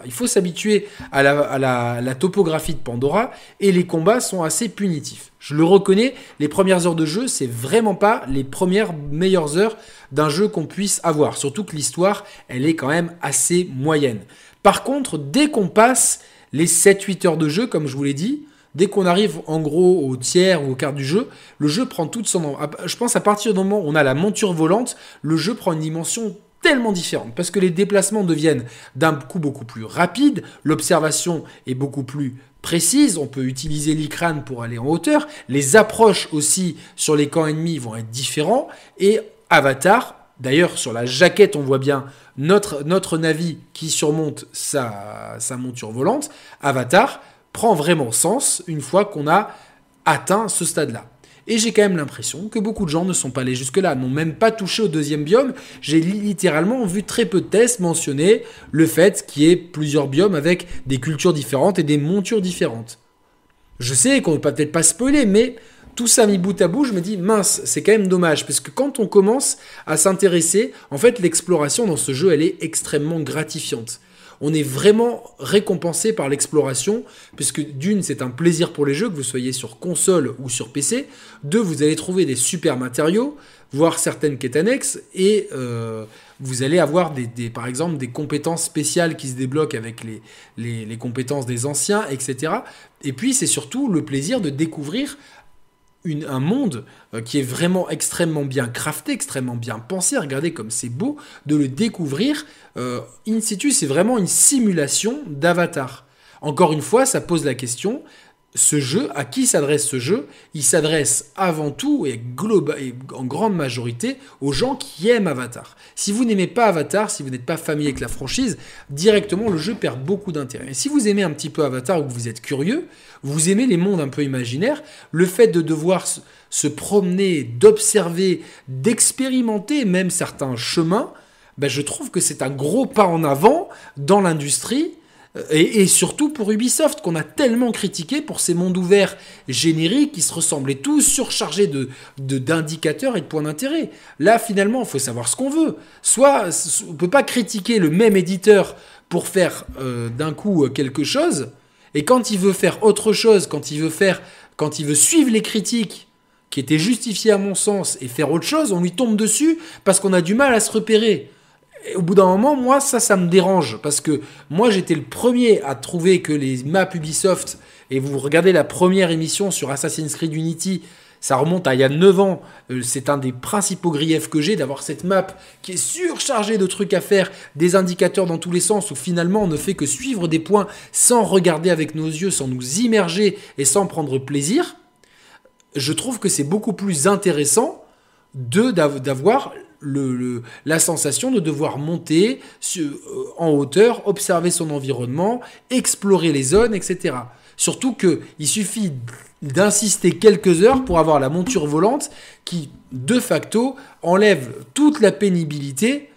S1: à la topographie de Pandora, et les combats sont assez punitifs. Je le reconnais, les premières heures de jeu, c'est vraiment pas les premières meilleures heures d'un jeu qu'on puisse avoir. Surtout que l'histoire, elle est quand même assez moyenne. Par contre, dès qu'on passe les 7-8 heures de jeu, comme je vous l'ai dit, dès qu'on arrive en gros au tiers ou au quart du jeu, le jeu prend toute son... Je pense à partir du moment où on a la monture volante, le jeu prend une dimension tellement différente, parce que les déplacements deviennent d'un coup beaucoup plus rapides, l'observation est beaucoup plus précise, on peut utiliser l'icrane pour aller en hauteur, les approches aussi sur les camps ennemis vont être différents, et Avatar, d'ailleurs sur la jaquette on voit bien notre Navi qui surmonte sa monture volante, Avatar prend vraiment sens une fois qu'on a atteint ce stade-là. Et j'ai quand même l'impression que beaucoup de gens ne sont pas allés jusque-là, n'ont même pas touché au deuxième biome. J'ai littéralement vu très peu de tests mentionner le fait qu'il y ait plusieurs biomes avec des cultures différentes et des montures différentes. Je sais qu'on ne peut peut-être pas spoiler, mais tout ça mis bout à bout, je me dis, mince, c'est quand même dommage, parce que quand on commence à s'intéresser, en fait, l'exploration dans ce jeu, elle est extrêmement gratifiante. On est vraiment récompensé par l'exploration, puisque d'une, c'est un plaisir pour les jeux, que vous soyez sur console ou sur PC. Deux, vous allez trouver des super matériaux, voir certaines quêtes annexes, et vous allez avoir par exemple des compétences spéciales qui se débloquent avec les compétences des anciens, etc. Et puis, c'est surtout le plaisir de découvrir un monde qui est vraiment extrêmement bien crafté, extrêmement bien pensé. Regardez comme c'est beau de le découvrir. In situ, c'est vraiment une simulation d'Avatar. Encore une fois, ça pose la question, ce jeu, à qui s'adresse ce jeu? Il s'adresse avant tout et en grande majorité aux gens qui aiment Avatar. Si vous n'aimez pas Avatar, si vous n'êtes pas familier avec la franchise, directement le jeu perd beaucoup d'intérêt. Et si vous aimez un petit peu Avatar ou que vous êtes curieux, vous aimez les mondes un peu imaginaires, le fait de devoir se promener, d'observer, d'expérimenter même certains chemins, je trouve que c'est un gros pas en avant dans l'industrie. Et surtout pour Ubisoft, qu'on a tellement critiqué pour ces mondes ouverts génériques qui se ressemblaient tous, surchargés d'indicateurs et de points d'intérêt. Là, finalement, il faut savoir ce qu'on veut. Soit on ne peut pas critiquer le même éditeur pour faire d'un coup quelque chose, et quand il veut faire autre chose, quand il veut suivre les critiques qui étaient justifiées à mon sens et faire autre chose, on lui tombe dessus parce qu'on a du mal à se repérer. Et au bout d'un moment, moi, ça me dérange. Parce que moi, j'étais le premier à trouver que les maps Ubisoft, et vous regardez la première émission sur Assassin's Creed Unity, ça remonte à il y a 9 ans. C'est un des principaux griefs que j'ai, d'avoir cette map qui est surchargée de trucs à faire, des indicateurs dans tous les sens, où finalement, on ne fait que suivre des points sans regarder avec nos yeux, sans nous immerger et sans prendre plaisir. Je trouve que c'est beaucoup plus intéressant d'avoir la sensation de devoir monter en hauteur, observer son environnement, explorer les zones, etc. Surtout qu'il suffit d'insister quelques heures pour avoir la monture volante qui, de facto, enlève toute la pénibilité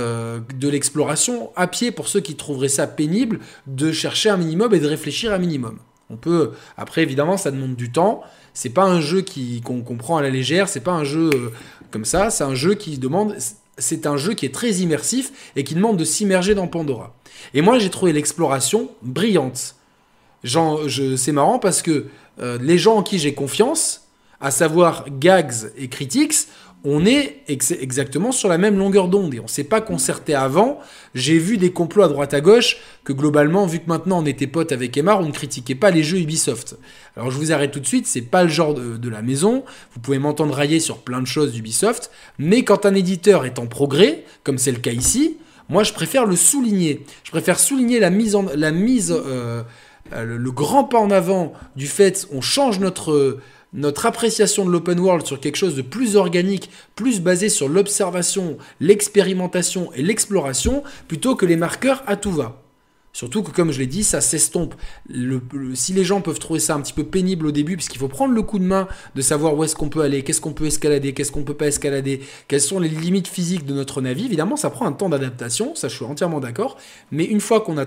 S1: de l'exploration à pied pour ceux qui trouveraient ça pénible de chercher un minimum et de réfléchir un minimum. Après, évidemment, ça demande du temps. C'est pas un jeu qu'on prend à la légère, c'est pas un jeu comme ça, c'est un jeu qui est très immersif et qui demande de s'immerger dans Pandora. Et moi, j'ai trouvé l'exploration brillante. C'est marrant parce que les gens en qui j'ai confiance, à savoir Gags et Critics, on est exactement sur la même longueur d'onde et on ne s'est pas concerté avant. J'ai vu des complots à droite à gauche que globalement, vu que maintenant on était potes avec Aymar, on ne critiquait pas les jeux Ubisoft. Alors je vous arrête tout de suite, c'est pas le genre de la maison. Vous pouvez m'entendre railler sur plein de choses d'Ubisoft, mais quand un éditeur est en progrès, comme c'est le cas ici, moi je préfère le souligner. Je préfère souligner le grand pas en avant du fait on change notre appréciation de l'open world sur quelque chose de plus organique, plus basé sur l'observation, l'expérimentation et l'exploration, plutôt que les marqueurs à tout va. Surtout que, comme je l'ai dit, ça s'estompe. Si les gens peuvent trouver ça un petit peu pénible au début, puisqu'il faut prendre le coup de main de savoir où est-ce qu'on peut aller, qu'est-ce qu'on peut escalader, qu'est-ce qu'on peut pas escalader, quelles sont les limites physiques de notre navire, évidemment, ça prend un temps d'adaptation, ça je suis entièrement d'accord, mais une fois qu'on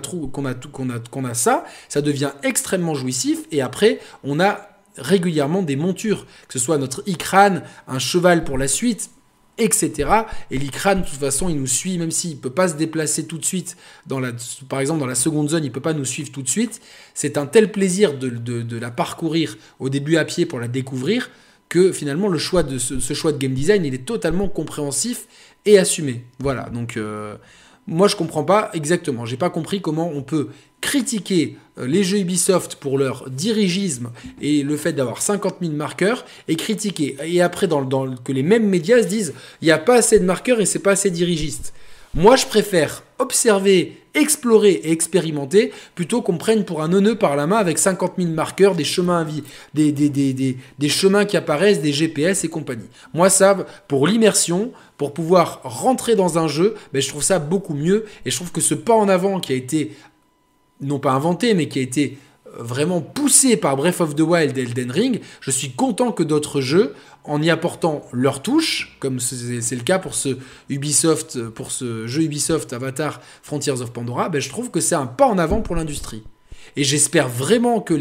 S1: a ça, ça devient extrêmement jouissif, et après, on a régulièrement des montures, que ce soit notre Ikran, un cheval pour la suite, etc. Et l'Ikran, de toute façon, il nous suit, même s'il ne peut pas se déplacer tout de suite, par exemple dans la seconde zone, il ne peut pas nous suivre tout de suite. C'est un tel plaisir de la parcourir au début à pied pour la découvrir, que finalement, ce choix de game design, il est totalement compréhensif et assumé. Voilà, donc moi je comprends pas exactement, j'ai pas compris comment on peut critiquer les jeux Ubisoft pour leur dirigisme et le fait d'avoir 50 000 marqueurs et critiquer. Et après, que les mêmes médias se disent il n'y a pas assez de marqueurs et c'est pas assez dirigiste. Moi, je préfère observer, explorer et expérimenter plutôt qu'on me prenne pour un neuneu par la main avec 50 000 marqueurs, des chemins à vie, des chemins qui apparaissent, des GPS et compagnie. Moi, ça, pour l'immersion, pour pouvoir rentrer dans un jeu, je trouve ça beaucoup mieux et je trouve que ce pas en avant qui a été non pas inventé, mais qui a été vraiment poussé par Breath of the Wild et Elden Ring, je suis content que d'autres jeux, en y apportant leur touche, comme c'est le cas pour ce jeu Ubisoft Avatar Frontiers of Pandora, je trouve que c'est un pas en avant pour l'industrie. Et j'espère vraiment que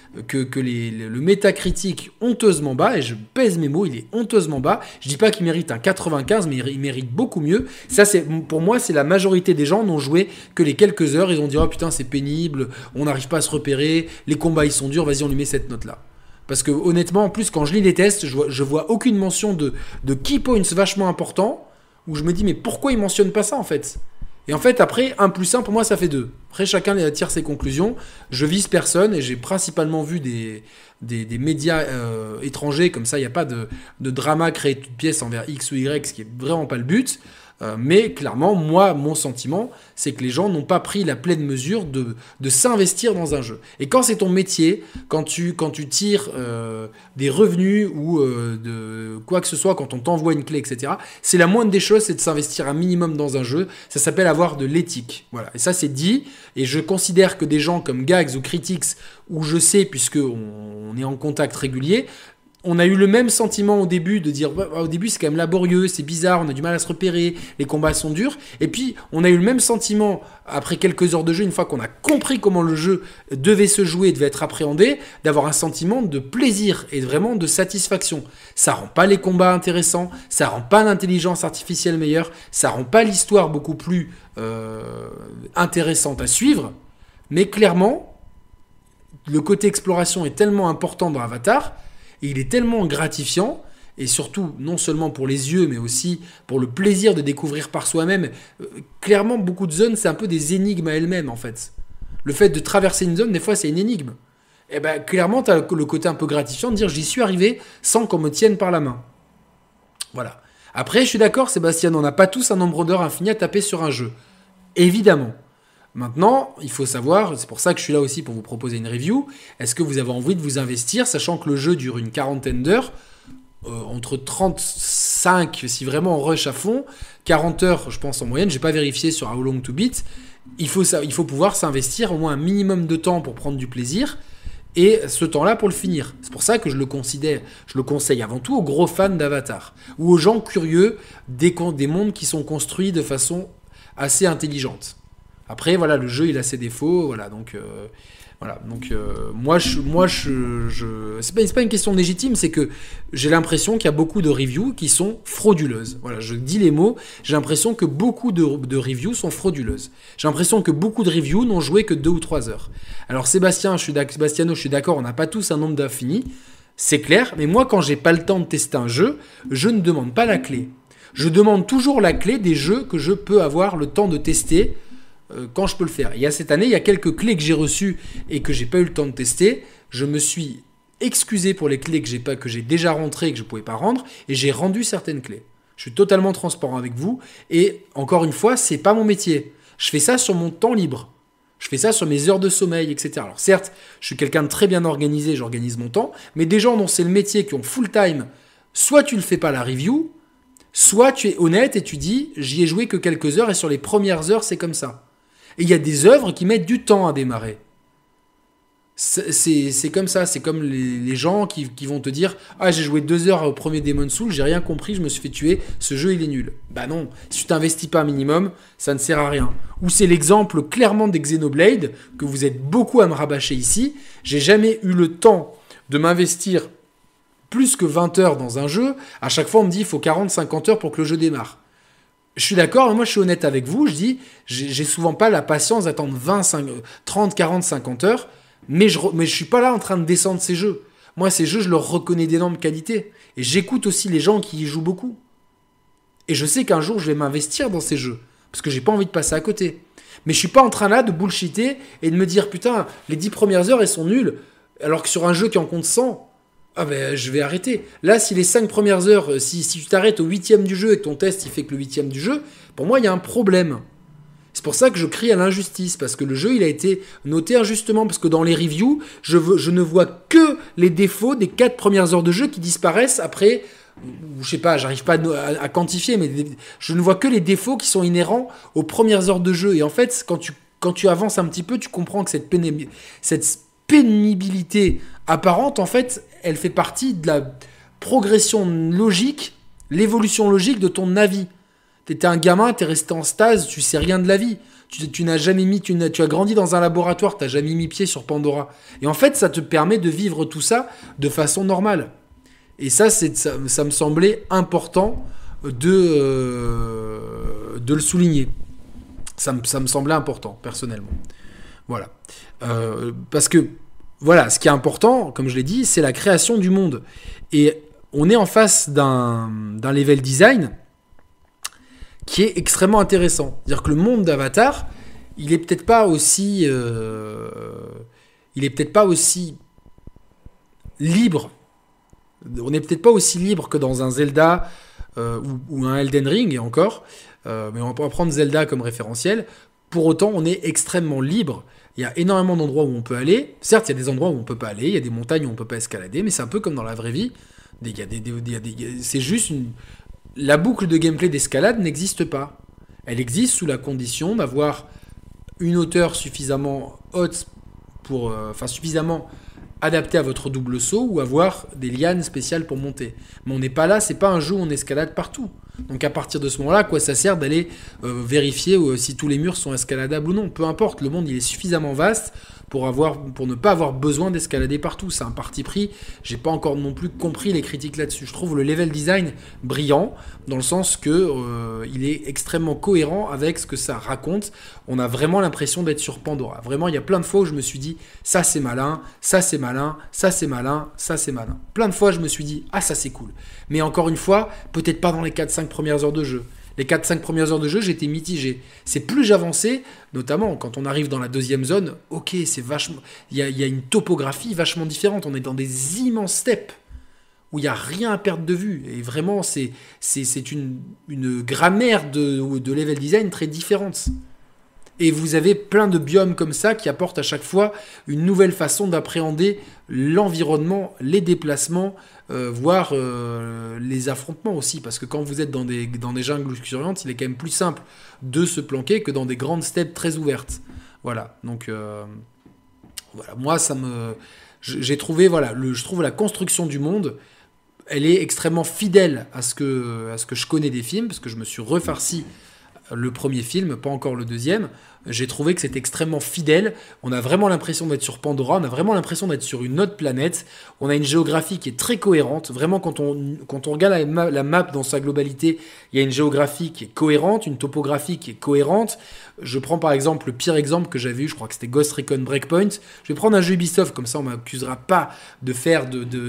S1: le métacritique honteusement bas, et je pèse mes mots, il est honteusement bas. Je dis pas qu'il mérite un 95, mais il mérite beaucoup mieux. Ça, pour moi, c'est la majorité des gens n'ont joué que les quelques heures. Ils ont dit oh putain c'est pénible, on n'arrive pas à se repérer, les combats ils sont durs, vas-y on lui met cette note là. Parce que honnêtement, en plus quand je lis les tests, je vois aucune mention de key points vachement importants où je me dis mais pourquoi ils mentionnent pas ça en fait ? Et en fait, après, 1 plus 1, pour moi, ça fait 2. Après, chacun tire ses conclusions. Je vise personne et j'ai principalement vu des médias étrangers. Comme ça, il n'y a pas de drama créé de toutes pièces envers X ou Y, ce qui est vraiment pas le but. Mais clairement, moi, mon sentiment, c'est que les gens n'ont pas pris la pleine mesure de s'investir dans un jeu. Et quand c'est ton métier, quand tu tires des revenus ou de quoi que ce soit, quand on t'envoie une clé, etc., c'est la moindre des choses, c'est de s'investir un minimum dans un jeu. Ça s'appelle avoir de l'éthique. Voilà. Et ça, c'est dit. Et je considère que des gens comme Gags ou Critics, où je sais, puisqu'on est en contact régulier, on a eu le même sentiment au début de dire au début c'est quand même laborieux, c'est bizarre, on a du mal à se repérer, les combats sont durs. Et puis on a eu le même sentiment après quelques heures de jeu, une fois qu'on a compris comment le jeu devait se jouer, devait être appréhendé, d'avoir un sentiment de plaisir et vraiment de satisfaction. Ça rend pas les combats intéressants, ça rend pas l'intelligence artificielle meilleure, ça rend pas l'histoire beaucoup plus intéressante à suivre. Mais clairement, le côté exploration est tellement important dans Avatar. Et il est tellement gratifiant, et surtout, non seulement pour les yeux, mais aussi pour le plaisir de découvrir par soi-même. Clairement, beaucoup de zones, c'est un peu des énigmes à elles-mêmes, en fait. Le fait de traverser une zone, des fois, c'est une énigme. Et clairement, tu as le côté un peu gratifiant de dire « j'y suis arrivé sans qu'on me tienne par la main ». Voilà. Après, je suis d'accord, Sébastien, on n'a pas tous un nombre d'heures infini à taper sur un jeu. Évidemment. Maintenant, il faut savoir, c'est pour ça que je suis là aussi pour vous proposer une review, est-ce que vous avez envie de vous investir, sachant que le jeu dure une quarantaine d'heures, entre 35, si vraiment on rush à fond, 40 heures, je pense en moyenne, je n'ai pas vérifié sur How Long to Beat, il faut pouvoir s'investir au moins un minimum de temps pour prendre du plaisir, et ce temps-là pour le finir. C'est pour ça que je le conseille avant tout aux gros fans d'Avatar, ou aux gens curieux des mondes qui sont construits de façon assez intelligente. Après, voilà, le jeu, il a ses défauts, voilà, donc Voilà, donc c'est pas une question légitime, c'est que j'ai l'impression qu'il y a beaucoup de reviews qui sont frauduleuses. Voilà, je dis les mots, j'ai l'impression que beaucoup de reviews sont frauduleuses. J'ai l'impression que beaucoup de reviews n'ont joué que 2 ou 3 heures. Alors Sebastiano, je suis d'accord, on n'a pas tous un nombre d'infini, c'est clair, mais moi quand j'ai pas le temps de tester un jeu, je ne demande pas la clé. Je demande toujours la clé des jeux que je peux avoir le temps de tester quand je peux le faire. Il y a cette année, il y a quelques clés que j'ai reçues et que j'ai pas eu le temps de tester. Je me suis excusé pour les clés que j'ai déjà rentrées et que je pouvais pas rendre, et j'ai rendu certaines clés. Je suis totalement transparent avec vous, et encore une fois, c'est pas mon métier. Je fais ça sur mon temps libre. Je fais ça sur mes heures de sommeil, etc. Alors certes, je suis quelqu'un de très bien organisé, j'organise mon temps, mais des gens dont c'est le métier, qui ont full time, soit tu le fais pas la review, soit tu es honnête et tu dis j'y ai joué que quelques heures et sur les premières heures c'est comme ça. Et il y a des œuvres qui mettent du temps à démarrer. C'est comme ça, c'est comme les gens qui vont te dire ah j'ai joué 2 heures au premier Demon's Souls, j'ai rien compris, je me suis fait tuer, ce jeu il est nul. Bah non, si tu t'investis pas un minimum, ça ne sert à rien. Ou c'est l'exemple clairement des Xenoblade, que vous êtes beaucoup à me rabâcher ici, j'ai jamais eu le temps de m'investir plus que 20 heures dans un jeu, à chaque fois on me dit il faut 40-50 heures pour que le jeu démarre. Je suis d'accord, mais moi je suis honnête avec vous, je dis, j'ai souvent pas la patience d'attendre 30, 40, 50 heures, mais je suis pas là en train de descendre ces jeux. Moi ces jeux, je leur reconnais d'énormes qualités, et j'écoute aussi les gens qui y jouent beaucoup. Et je sais qu'un jour je vais m'investir dans ces jeux, parce que j'ai pas envie de passer à côté. Mais je suis pas en train là de bullshiter et de me dire putain, les 10 premières heures elles sont nulles, alors que sur un jeu qui en compte 100... Ah ben je vais arrêter. Là, si les 5 premières heures, si tu t'arrêtes au 8e du jeu et que ton test il fait que le 8e du jeu, pour moi il y a un problème. C'est pour ça que je crie à l'injustice, parce que le jeu il a été noté injustement, parce que dans les reviews, je ne vois que les défauts des 4 premières heures de jeu qui disparaissent après, je sais pas, j'arrive pas à quantifier, mais je ne vois que les défauts qui sont inhérents aux premières heures de jeu. Et en fait, quand tu avances un petit peu, tu comprends que cette pénibilité apparente, en fait, elle fait partie de la progression logique, l'évolution logique de ton avis. T'étais un gamin, t'es resté en stase, tu sais rien de la vie. Tu n'as jamais mis, tu as grandi dans un laboratoire, t'as jamais mis pied sur Pandora. Et en fait, ça te permet de vivre tout ça de façon normale. Et ça me semblait important de le souligner. Ça me semblait important, personnellement. Voilà. Parce que, voilà, ce qui est important, comme je l'ai dit, c'est la création du monde. Et on est en face d'un level design qui est extrêmement intéressant. C'est-à-dire que le monde d'Avatar, il est peut-être pas aussi libre. On n'est peut-être pas aussi libre que dans un Zelda ou un Elden Ring, et encore. Mais on va prendre Zelda comme référentiel. Pour autant, on est extrêmement libre. Il y a énormément d'endroits où on peut aller. Certes, il y a des endroits où on peut pas aller. Il y a des montagnes où on peut pas escalader. Mais c'est un peu comme dans la vraie vie. C'est juste la boucle de gameplay d'escalade n'existe pas. Elle existe sous la condition d'avoir une hauteur suffisamment haute suffisamment adaptée à votre double saut, ou avoir des lianes spéciales pour monter. Mais on n'est pas là, c'est pas un jeu où on escalade partout. Donc à partir de ce moment-là, à quoi ça sert d'aller vérifier si tous les murs sont escaladables ou non? Peu importe, le monde il est suffisamment vaste pour ne pas avoir besoin d'escalader partout. C'est un parti pris. J'ai pas encore non plus compris les critiques là-dessus. Je trouve le level design brillant, dans le sens que il est extrêmement cohérent avec ce que ça raconte. On a vraiment l'impression d'être sur Pandora. Vraiment, il y a plein de fois où je me suis dit ça c'est malin, ça c'est malin, ça c'est malin, ça c'est malin. Plein de fois je me suis dit ah ça c'est cool. Mais encore une fois, peut-être pas dans les 4-5 premières heures de jeu. Les 4-5 premières heures de jeu, j'étais mitigé. C'est plus j'avançais, notamment quand on arrive dans la deuxième zone, ok, c'est vachement... Il y a une topographie vachement différente. On est dans des immenses steppes où il n'y a rien à perdre de vue. Et vraiment, c'est une grammaire de level design très différente. Et vous avez plein de biomes comme ça qui apportent à chaque fois une nouvelle façon d'appréhender l'environnement, les déplacements, voire les affrontements aussi. Parce que quand vous êtes dans des jungles luxuriantes, il est quand même plus simple de se planquer que dans des grandes steppes très ouvertes. Voilà. Donc, voilà. Moi, j'ai trouvé, voilà, je trouve la construction du monde, elle est extrêmement fidèle à ce que je connais des films, parce que je me suis refarci le premier film, pas encore le deuxième. J'ai trouvé que c'était extrêmement fidèle. On a vraiment l'impression d'être sur Pandora, on a vraiment l'impression d'être sur une autre planète. On a une géographie qui est très cohérente. Vraiment, quand on regarde la map dans sa globalité, il y a une géographie qui est cohérente, une topographie qui est cohérente. Je prends par exemple le pire exemple que j'avais eu, je crois que c'était Ghost Recon Breakpoint. Je vais prendre un jeu Ubisoft, comme ça on m'accusera pas de faire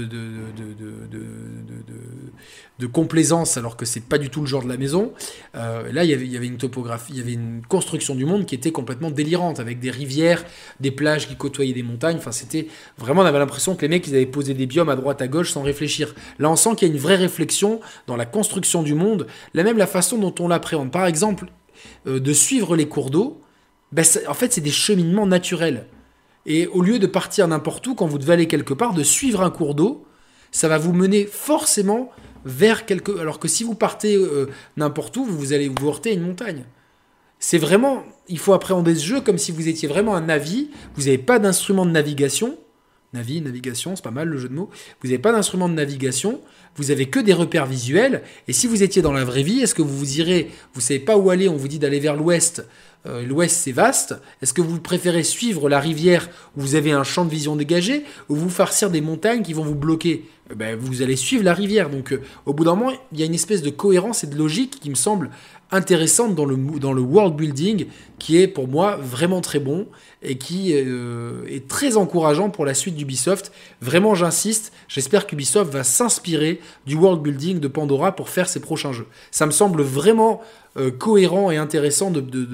S1: de complaisance alors que c'est pas du tout le genre de la maison. Là il y avait une topographie, il y avait une construction du monde qui était complètement délirante, avec des rivières, des plages qui côtoyaient des montagnes. Enfin c'était vraiment, on avait l'impression que les mecs ils avaient posé des biomes à droite à gauche sans réfléchir. Là on sent qu'il y a une vraie réflexion dans la construction du monde, même la façon dont on l'appréhende. Par exemple, de suivre les cours d'eau, en fait c'est des cheminements naturels. Et au lieu de partir n'importe où, quand vous devez aller quelque part, de suivre un cours d'eau, ça va vous mener forcément vers quelque... Alors que si vous partez n'importe où, vous allez vous heurter à une montagne. C'est vraiment... Il faut appréhender ce jeu comme si vous étiez vraiment un navi. Vous n'avez pas d'instrument de navigation. Navigation, c'est pas mal le jeu de mots. Vous n'avez pas d'instrument de navigation. Vous avez que des repères visuels. Et si vous étiez dans la vraie vie, est-ce que vous irez... Vous savez pas où aller, on vous dit d'aller vers l'ouest. L'ouest, c'est vaste. Est-ce que vous préférez suivre la rivière où vous avez un champ de vision dégagé ou vous farcir des montagnes qui vont vous bloquer? Vous allez suivre la rivière. Donc, au bout d'un moment, il y a une espèce de cohérence et de logique qui me semble intéressante dans le world building, qui est pour moi vraiment très bon et qui est très encourageant pour la suite d'Ubisoft. Vraiment, j'insiste, j'espère qu'Ubisoft va s'inspirer du world building de Pandora pour faire ses prochains jeux. Ça me semble vraiment cohérent et intéressant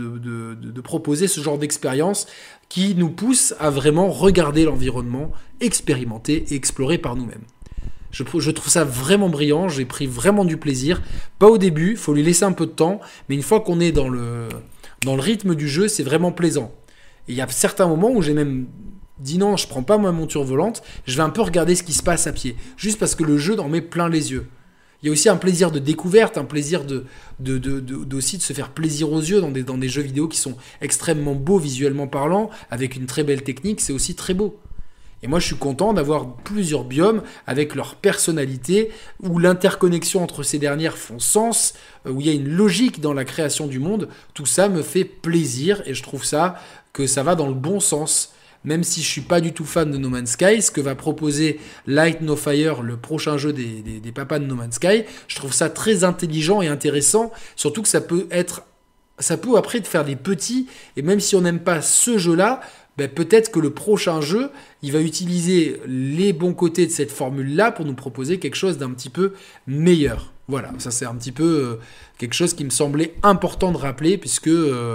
S1: de proposer ce genre d'expérience qui nous pousse à vraiment regarder l'environnement, expérimenter et explorer par nous-mêmes. Je trouve ça vraiment brillant, j'ai pris vraiment du plaisir. Pas au début, il faut lui laisser un peu de temps, mais une fois qu'on est dans le rythme du jeu, c'est vraiment plaisant. Et il y a certains moments où j'ai même dit non, je prends pas ma monture volante, je vais un peu regarder ce qui se passe à pied, juste parce que le jeu en met plein les yeux. Il y a aussi un plaisir de découverte, un plaisir aussi de se faire plaisir aux yeux dans des jeux vidéo qui sont extrêmement beaux visuellement parlant, avec une très belle technique, c'est aussi très beau. Et moi, je suis content d'avoir plusieurs biomes avec leur personnalité, où l'interconnexion entre ces dernières font sens, où il y a une logique dans la création du monde. Tout ça me fait plaisir et je trouve que ça va dans le bon sens. Même si je suis pas du tout fan de No Man's Sky, ce que va proposer Light No Fire, le prochain jeu des papas de No Man's Sky, je trouve ça très intelligent et intéressant, surtout que ça peut après faire des petits, et même si on n'aime pas ce jeu-là, peut-être que le prochain jeu, il va utiliser les bons côtés de cette formule-là pour nous proposer quelque chose d'un petit peu meilleur. Voilà, ça c'est un petit peu quelque chose qui me semblait important de rappeler, puisque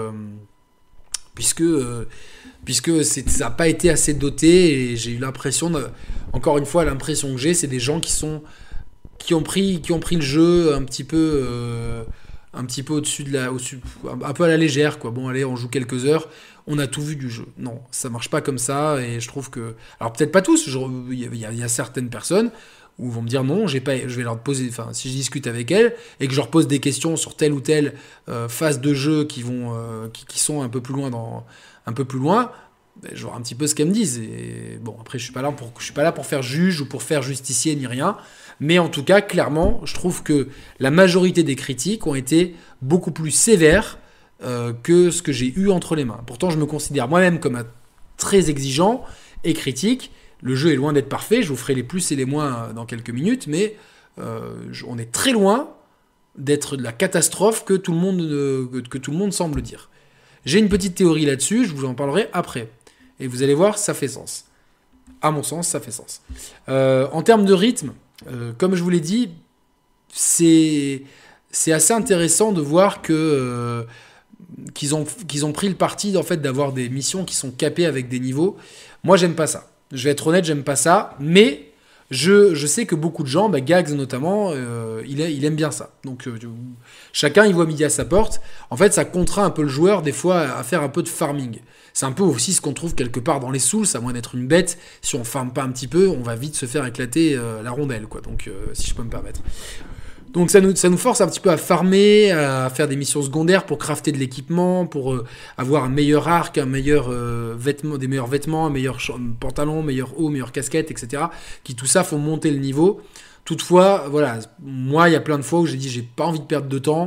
S1: ça n'a pas été assez doté, et j'ai eu l'impression, encore une fois, l'impression que j'ai, c'est des gens qui ont pris le jeu un petit peu au-dessus un peu à la légère, quoi. Bon, allez, on joue quelques heures, on a tout vu du jeu. Non, ça marche pas comme ça, et je trouve que... Alors peut-être pas tous, il y a certaines personnes où vont me dire non, je vais leur poser, enfin, si je discute avec elles et que je leur pose des questions sur telle ou telle phase de jeu qui sont un peu plus loin, je vois un petit peu ce qu'elles me disent. Et bon, après, je suis pas là pour faire juge ou pour faire justicier ni rien, mais en tout cas, clairement, je trouve que la majorité des critiques ont été beaucoup plus sévères que ce que j'ai eu entre les mains. Pourtant, je me considère moi-même comme très exigeant et critique. Le jeu est loin d'être parfait, je vous ferai les plus et les moins dans quelques minutes, mais on est très loin d'être de la catastrophe que tout le monde semble dire. J'ai une petite théorie là-dessus, je vous en parlerai après. Et vous allez voir, ça fait sens. À mon sens, ça fait sens. En termes de rythme, comme je vous l'ai dit, c'est assez intéressant de voir qu'ils ont pris le parti en fait, d'avoir des missions qui sont capées avec des niveaux. Moi, j'aime pas ça. Je vais être honnête, j'aime pas ça, mais je sais que beaucoup de gens, Gags notamment, il aime bien ça. Donc chacun y voit midi à sa porte. En fait, ça contraint un peu le joueur des fois à faire un peu de farming. C'est un peu aussi ce qu'on trouve quelque part dans les Souls, à moins d'être une bête. Si on farme pas un petit peu, on va vite se faire éclater la rondelle, quoi. Donc si je peux me permettre. Donc ça nous force un petit peu à farmer, à faire des missions secondaires pour crafter de l'équipement, pour avoir un meilleur arc, des meilleurs vêtements, un meilleur pantalon, meilleur haut, meilleure casquette, etc. Qui tout ça font monter le niveau. Toutefois, voilà, moi il y a plein de fois où j'ai dit j'ai pas envie de perdre de temps.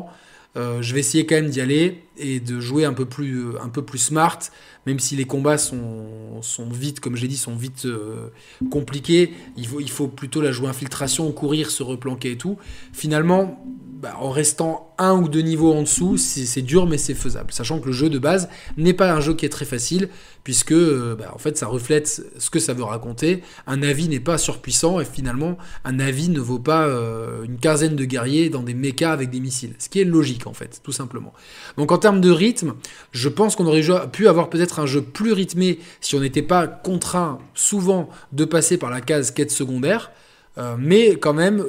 S1: Je vais essayer quand même d'y aller et de jouer un peu plus smart, même si les combats sont vite, comme j'ai dit, sont vite compliqués. Il faut plutôt la jouer infiltration, courir, se replanquer et tout. Finalement, en restant un ou deux niveaux en dessous, c'est dur mais c'est faisable. Sachant que le jeu de base n'est pas un jeu qui est très facile, puisque en fait ça reflète ce que ça veut raconter. Un Na'vi n'est pas surpuissant et finalement un Na'vi ne vaut pas une quinzaine de guerriers dans des mechas avec des missiles. Ce qui est logique en fait, tout simplement. Donc en termes de rythme, je pense qu'on aurait pu avoir peut-être un jeu plus rythmé si on n'était pas contraint souvent de passer par la case quête secondaire. Mais quand même,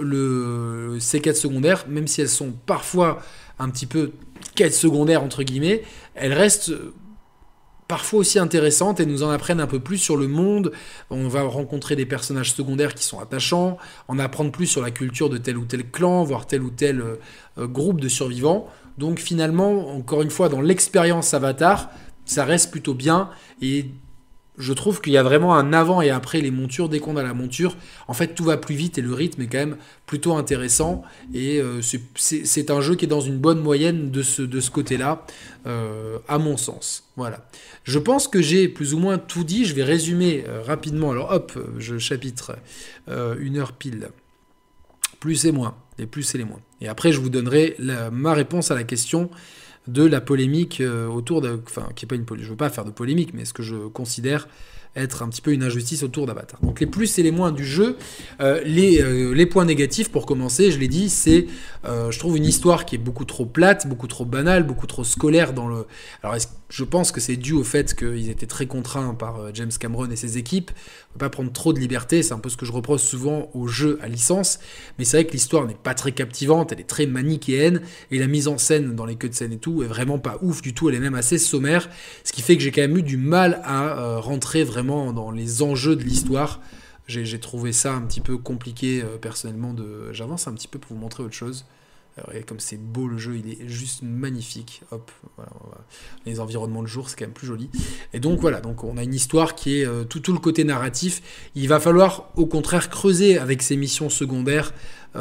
S1: ces quêtes secondaires, même si elles sont parfois un petit peu quêtes secondaires entre guillemets, elles restent parfois aussi intéressantes et nous en apprennent un peu plus sur le monde. On va rencontrer des personnages secondaires qui sont attachants, en apprendre plus sur la culture de tel ou tel clan, voire tel ou tel groupe de survivants. Donc finalement, encore une fois, dans l'expérience Avatar, ça reste plutôt bien et je trouve qu'il y a vraiment un avant et après les montures. Dès qu'on a la monture, en fait, tout va plus vite et le rythme est quand même plutôt intéressant. Et c'est un jeu qui est dans une bonne moyenne de ce côté-là, à mon sens. Voilà. Je pense que j'ai plus ou moins tout dit. Je vais résumer rapidement. Alors hop, je chapitre 1 heure pile. Plus et moins. Les plus et les moins. Et après, je vous donnerai ma réponse à la question de la polémique autour de... Enfin, qui n'est pas une polémique, je ne veux pas faire de polémique, mais ce que je considère être un petit peu une injustice autour d'Avatar. Donc les plus et les moins du jeu, les points négatifs pour commencer, je l'ai dit, c'est je trouve une histoire qui est beaucoup trop plate, beaucoup trop banale, beaucoup trop scolaire dans le... Alors je pense que c'est dû au fait qu'ils étaient très contraints par James Cameron et ses équipes, on ne peut pas prendre trop de liberté, c'est un peu ce que je reproche souvent aux jeux à licence, mais c'est vrai que l'histoire n'est pas très captivante, elle est très manichéenne, et la mise en scène dans les cutscenes et tout est vraiment pas ouf du tout, elle est même assez sommaire, ce qui fait que j'ai quand même eu du mal à rentrer vraiment dans les enjeux de l'histoire. J'ai trouvé ça un petit peu compliqué personnellement. J'avance un petit peu pour vous montrer autre chose. Et comme c'est beau le jeu, il est juste magnifique. Hop, voilà, les environnements de jour, c'est quand même plus joli. Et donc voilà, donc on a une histoire qui est tout le côté narratif. Il va falloir au contraire creuser avec ces missions secondaires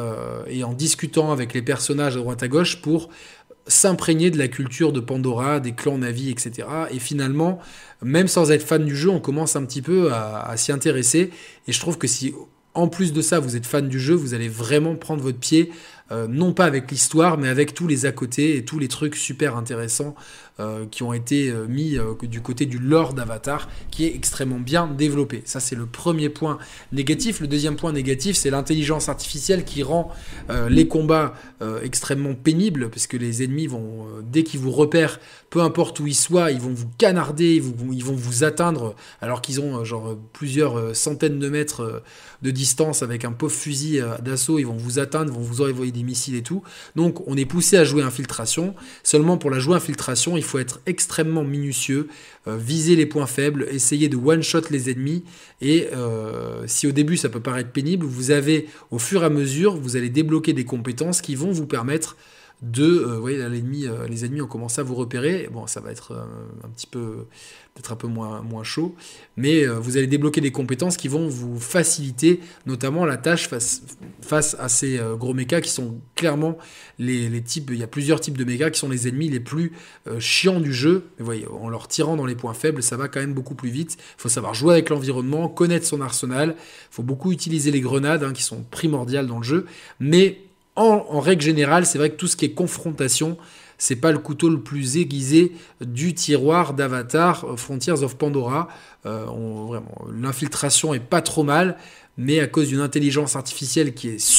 S1: et en discutant avec les personnages à droite à gauche pour s'imprégner de la culture de Pandora, des clans Na'vi, etc. Et finalement, même sans être fan du jeu, on commence un petit peu à s'y intéresser. Et je trouve que si, en plus de ça, vous êtes fan du jeu, vous allez vraiment prendre votre pied, non pas avec l'histoire, mais avec tous les à côté et tous les trucs super intéressants qui ont été mis du côté du lore d'Avatar, qui est extrêmement bien développé. Ça, c'est le premier point négatif. Le deuxième point négatif, c'est l'intelligence artificielle qui rend les combats extrêmement pénibles, parce que les ennemis vont, dès qu'ils vous repèrent, peu importe où ils soient, ils vont vous canarder, ils vont vous atteindre, alors qu'ils ont genre plusieurs centaines de mètres de distance avec un pauvre fusil d'assaut, ils vont vous atteindre, vont vous envoyer des missiles et tout. Donc on est poussé à jouer infiltration. Seulement pour la jouer infiltration, il faut être extrêmement minutieux, viser les points faibles, essayer de one-shot les ennemis. Et si au début ça peut paraître pénible, vous avez au fur et à mesure, vous allez débloquer des compétences qui vont vous permettre de... vous voyez là, les ennemis ont commencé à vous repérer. Bon, ça va être un petit peu... peut-être un peu moins chaud, mais vous allez débloquer des compétences qui vont vous faciliter notamment la tâche face à ces gros mechas qui sont clairement les types, il y a plusieurs types de mechas qui sont les ennemis les plus chiants du jeu. Mais voyez, en leur tirant dans les points faibles, ça va quand même beaucoup plus vite. Il faut savoir jouer avec l'environnement, connaître son arsenal, il faut beaucoup utiliser les grenades qui sont primordiales dans le jeu, mais en règle générale, c'est vrai que tout ce qui est confrontation, c'est pas le couteau le plus aiguisé du tiroir d'Avatar Frontiers of Pandora. Vraiment, l'infiltration est pas trop mal, mais à cause d'une intelligence artificielle qui est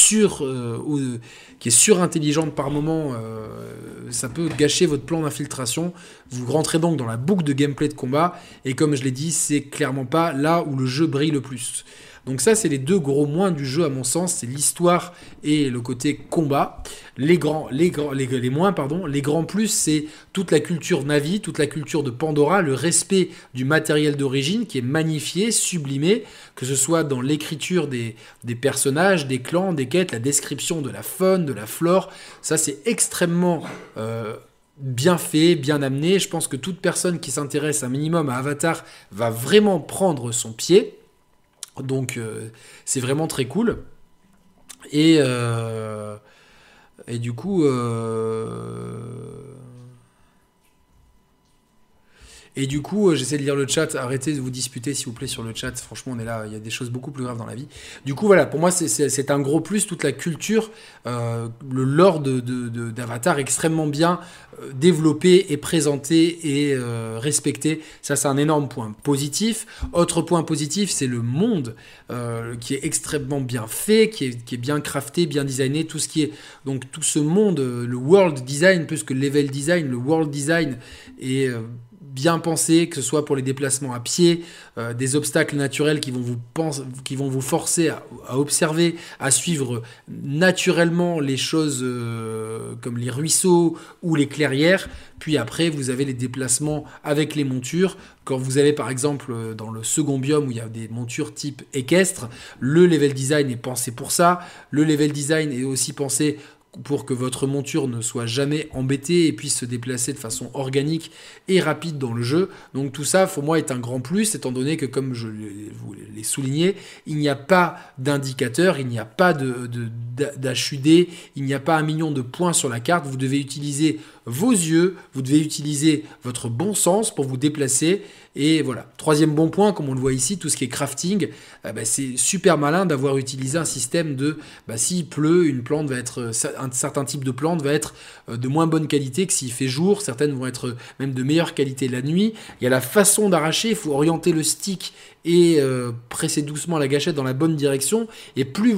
S1: surintelligente par moment, ça peut gâcher votre plan d'infiltration. Vous rentrez donc dans la boucle de gameplay de combat, et comme je l'ai dit, c'est clairement pas là où le jeu brille le plus. Donc ça, c'est les deux gros moins du jeu à mon sens, c'est l'histoire et le côté combat. Les moins, pardon. Les grands plus, c'est toute la culture Na'vi, toute la culture de Pandora, le respect du matériel d'origine qui est magnifié, sublimé, que ce soit dans l'écriture des personnages, des clans, des quêtes, la description de la faune, de la flore. Ça, c'est extrêmement... bien fait, bien amené. Je pense que toute personne qui s'intéresse un minimum à Avatar va vraiment prendre son pied. Donc c'est vraiment très cool. Et du coup Et du coup, j'essaie de lire le chat. Arrêtez de vous disputer, s'il vous plaît, sur le chat. Franchement, on est là. Il y a des choses beaucoup plus graves dans la vie. Du coup, voilà, pour moi, c'est un gros plus. Toute la culture, le lore d'Avatar extrêmement bien développé et présenté et respecté. Ça, c'est un énorme point positif. Autre point positif, c'est le monde qui est extrêmement bien fait, qui est bien crafté, bien designé. Tout ce qui est donc tout ce monde, le world design plus que le level design, le world design est bien pensé, que ce soit pour les déplacements à pied, des obstacles naturels qui vont vous forcer à observer, à suivre naturellement les choses comme les ruisseaux ou les clairières. Puis après, vous avez les déplacements avec les montures. Quand vous avez par exemple dans le second biome où il y a des montures type équestre, le level design est pensé pour ça. Le level design est aussi pensé pour que votre monture ne soit jamais embêtée et puisse se déplacer de façon organique et rapide dans le jeu. Donc tout ça, pour moi, est un grand plus, étant donné que, comme je vous l'ai souligné, il n'y a pas d'indicateur, il n'y a pas d'HUD, il n'y a pas 1 million de points sur la carte. Vous devez utiliser vos yeux, vous devez utiliser votre bon sens pour vous déplacer. Et voilà. Troisième bon point, comme on le voit ici, tout ce qui est crafting, c'est super malin d'avoir utilisé un système de s'il pleut, une plante va être, un certain type de plante va être de moins bonne qualité que s'il fait jour, certaines vont être même de meilleure qualité la nuit. Il y a la façon d'arracher, il faut orienter le stick et presser doucement la gâchette dans la bonne direction, et plus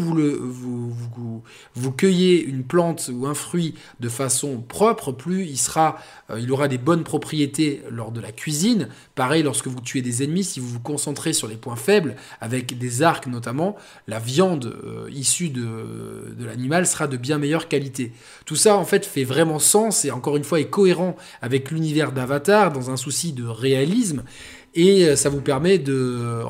S1: vous cueillez une plante ou un fruit de façon propre, plus il aura des bonnes propriétés lors de la cuisine. Pareil, lorsque vous tuez des ennemis, si vous vous concentrez sur les points faibles, avec des arcs notamment, la viande issue de l'animal sera de bien meilleure qualité. Tout ça, en fait, fait vraiment sens et, encore une fois, est cohérent avec l'univers d'Avatar dans un souci de réalisme. Et ça vous permet de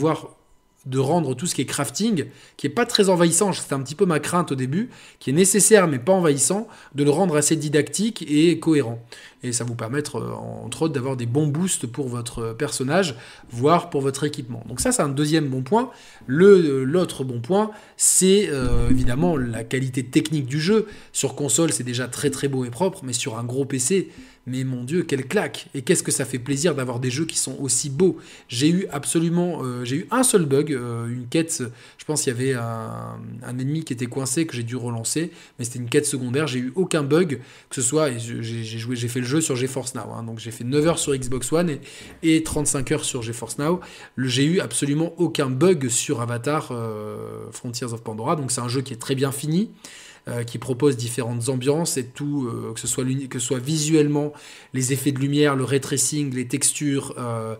S1: rendre tout ce qui est crafting, qui est pas très envahissant, c'était un petit peu ma crainte au début, qui est nécessaire mais pas envahissant, de le rendre assez didactique et cohérent. Et ça vous permettre, entre autres, d'avoir des bons boosts pour votre personnage, voire pour votre équipement. Donc ça, c'est un deuxième bon point. L'autre bon point, c'est évidemment la qualité technique du jeu. Sur console, c'est déjà très très beau et propre, mais sur un gros PC... Mais mon Dieu, quelle claque! Et qu'est-ce que ça fait plaisir d'avoir des jeux qui sont aussi beaux. J'ai eu un seul bug, une quête. Je pense qu'il y avait un ennemi qui était coincé que j'ai dû relancer, mais c'était une quête secondaire. J'ai eu aucun bug, que ce soit. J'ai fait le jeu sur GeForce Now, donc j'ai fait 9 heures sur Xbox One et 35 heures sur GeForce Now. J'ai eu absolument aucun bug sur Avatar Frontiers of Pandora. Donc c'est un jeu qui est très bien fini. Qui propose différentes ambiances et tout, que ce soit visuellement, les effets de lumière, le ray tracing, les textures,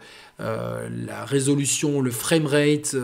S1: la résolution, le framerate,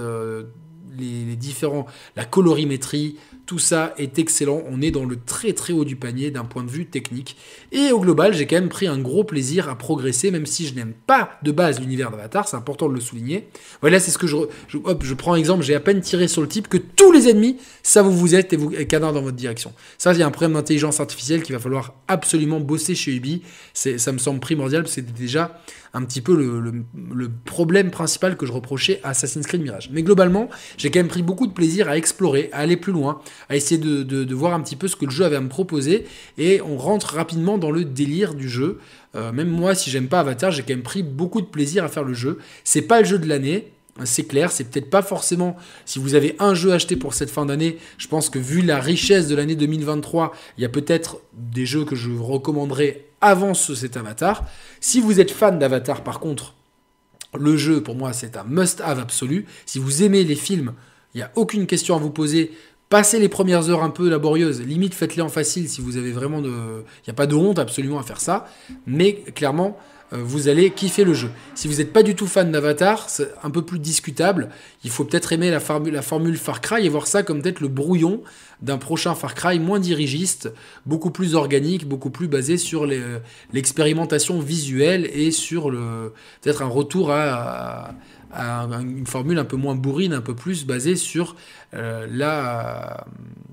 S1: la colorimétrie, tout ça est excellent. On est dans le très très haut du panier d'un point de vue technique. Et au global, j'ai quand même pris un gros plaisir à progresser, même si je n'aime pas de base l'univers d'Avatar, c'est important de le souligner. Voilà, c'est ce que je prends un exemple, j'ai à peine tiré sur le type que tous les ennemis savent où vous êtes et vous canardent dans votre direction. Ça, il y a un problème d'intelligence artificielle qu'il va falloir absolument bosser chez Ubi. Ça me semble primordial, parce que c'était déjà un petit peu le problème principal que je reprochais à Assassin's Creed Mirage. Mais globalement, j'ai quand même pris beaucoup de plaisir à explorer, à aller plus loin, à essayer de voir un petit peu ce que le jeu avait à me proposer, et on rentre rapidement dans le délire du jeu. Même moi, si j'aime pas Avatar, j'ai quand même pris beaucoup de plaisir à faire le jeu. C'est pas le jeu de l'année, c'est clair, c'est peut-être pas forcément, si vous avez un jeu acheté pour cette fin d'année, je pense que vu la richesse de l'année 2023, il y a peut-être des jeux que je recommanderais avant cet Avatar. Si vous êtes fan d'Avatar, par contre, le jeu, pour moi, c'est un must-have absolu. Si vous aimez les films, il n'y a aucune question à vous poser. Passez les premières heures un peu laborieuses, limite faites-les en facile si vous avez vraiment il n'y a pas de honte absolument à faire ça, mais clairement, vous allez kiffer le jeu. Si vous n'êtes pas du tout fan d'Avatar, c'est un peu plus discutable. Il faut peut-être aimer la formule Far Cry et voir ça comme peut-être le brouillon d'un prochain Far Cry moins dirigiste, beaucoup plus organique, beaucoup plus basé sur l'expérimentation visuelle et sur peut-être un retour à une formule un peu moins bourrine, un peu plus basée sur la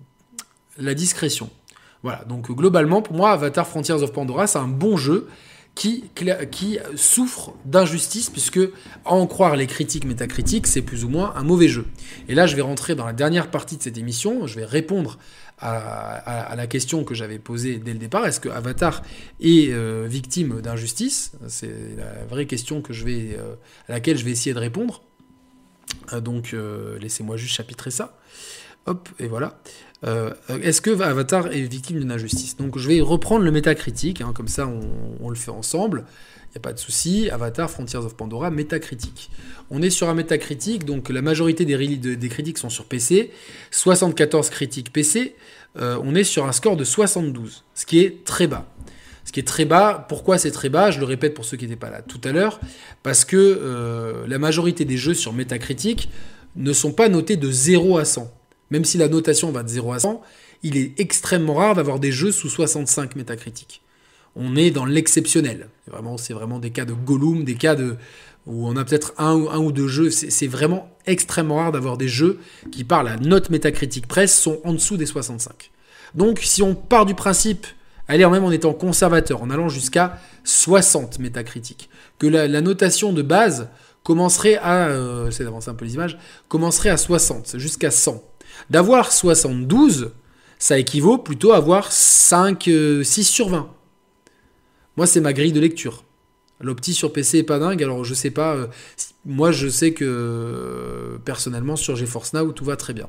S1: discrétion. Voilà, donc globalement, pour moi, Avatar Frontiers of Pandora, c'est un bon jeu qui souffre d'injustice, puisque, à en croire les critiques métacritiques, c'est plus ou moins un mauvais jeu. Et là, je vais rentrer dans la dernière partie de cette émission, je vais répondre à la question que j'avais posée dès le départ. Est-ce que Avatar est victime d'injustice ? C'est la vraie question à laquelle je vais essayer de répondre. Donc, laissez-moi juste chapitrer ça. Hop, et voilà. Est-ce que Avatar est victime d'une injustice ? Donc je vais reprendre le métacritique, comme ça on le fait ensemble, il n'y a pas de souci. Avatar, Frontiers of Pandora, métacritique. On est sur un métacritique, donc la majorité des critiques sont sur PC, 74 critiques PC, on est sur un score de 72, ce qui est très bas. Ce qui est très bas, pourquoi c'est très bas ? Je le répète pour ceux qui n'étaient pas là tout à l'heure, parce que la majorité des jeux sur métacritique ne sont pas notés de 0 à 100. Même si la notation va de 0 à 100, il est extrêmement rare d'avoir des jeux sous 65 métacritiques. On est dans l'exceptionnel. C'est vraiment des cas de Gollum, des cas où on a peut-être un ou deux jeux. C'est vraiment extrêmement rare d'avoir des jeux qui, par la note métacritique presse, sont en dessous des 65. Donc, si on part du principe, même en étant conservateur, en allant jusqu'à 60 métacritiques, que la notation de base commencerait à... j'essaie d'avancer un peu les images, commencerait à 60, jusqu'à 100. D'avoir 72, ça équivaut plutôt à avoir 6 sur 20. Moi, c'est ma grille de lecture. L'opti sur PC est pas dingue, alors je sais pas. Moi, je sais que personnellement, sur GeForce Now, tout va très bien.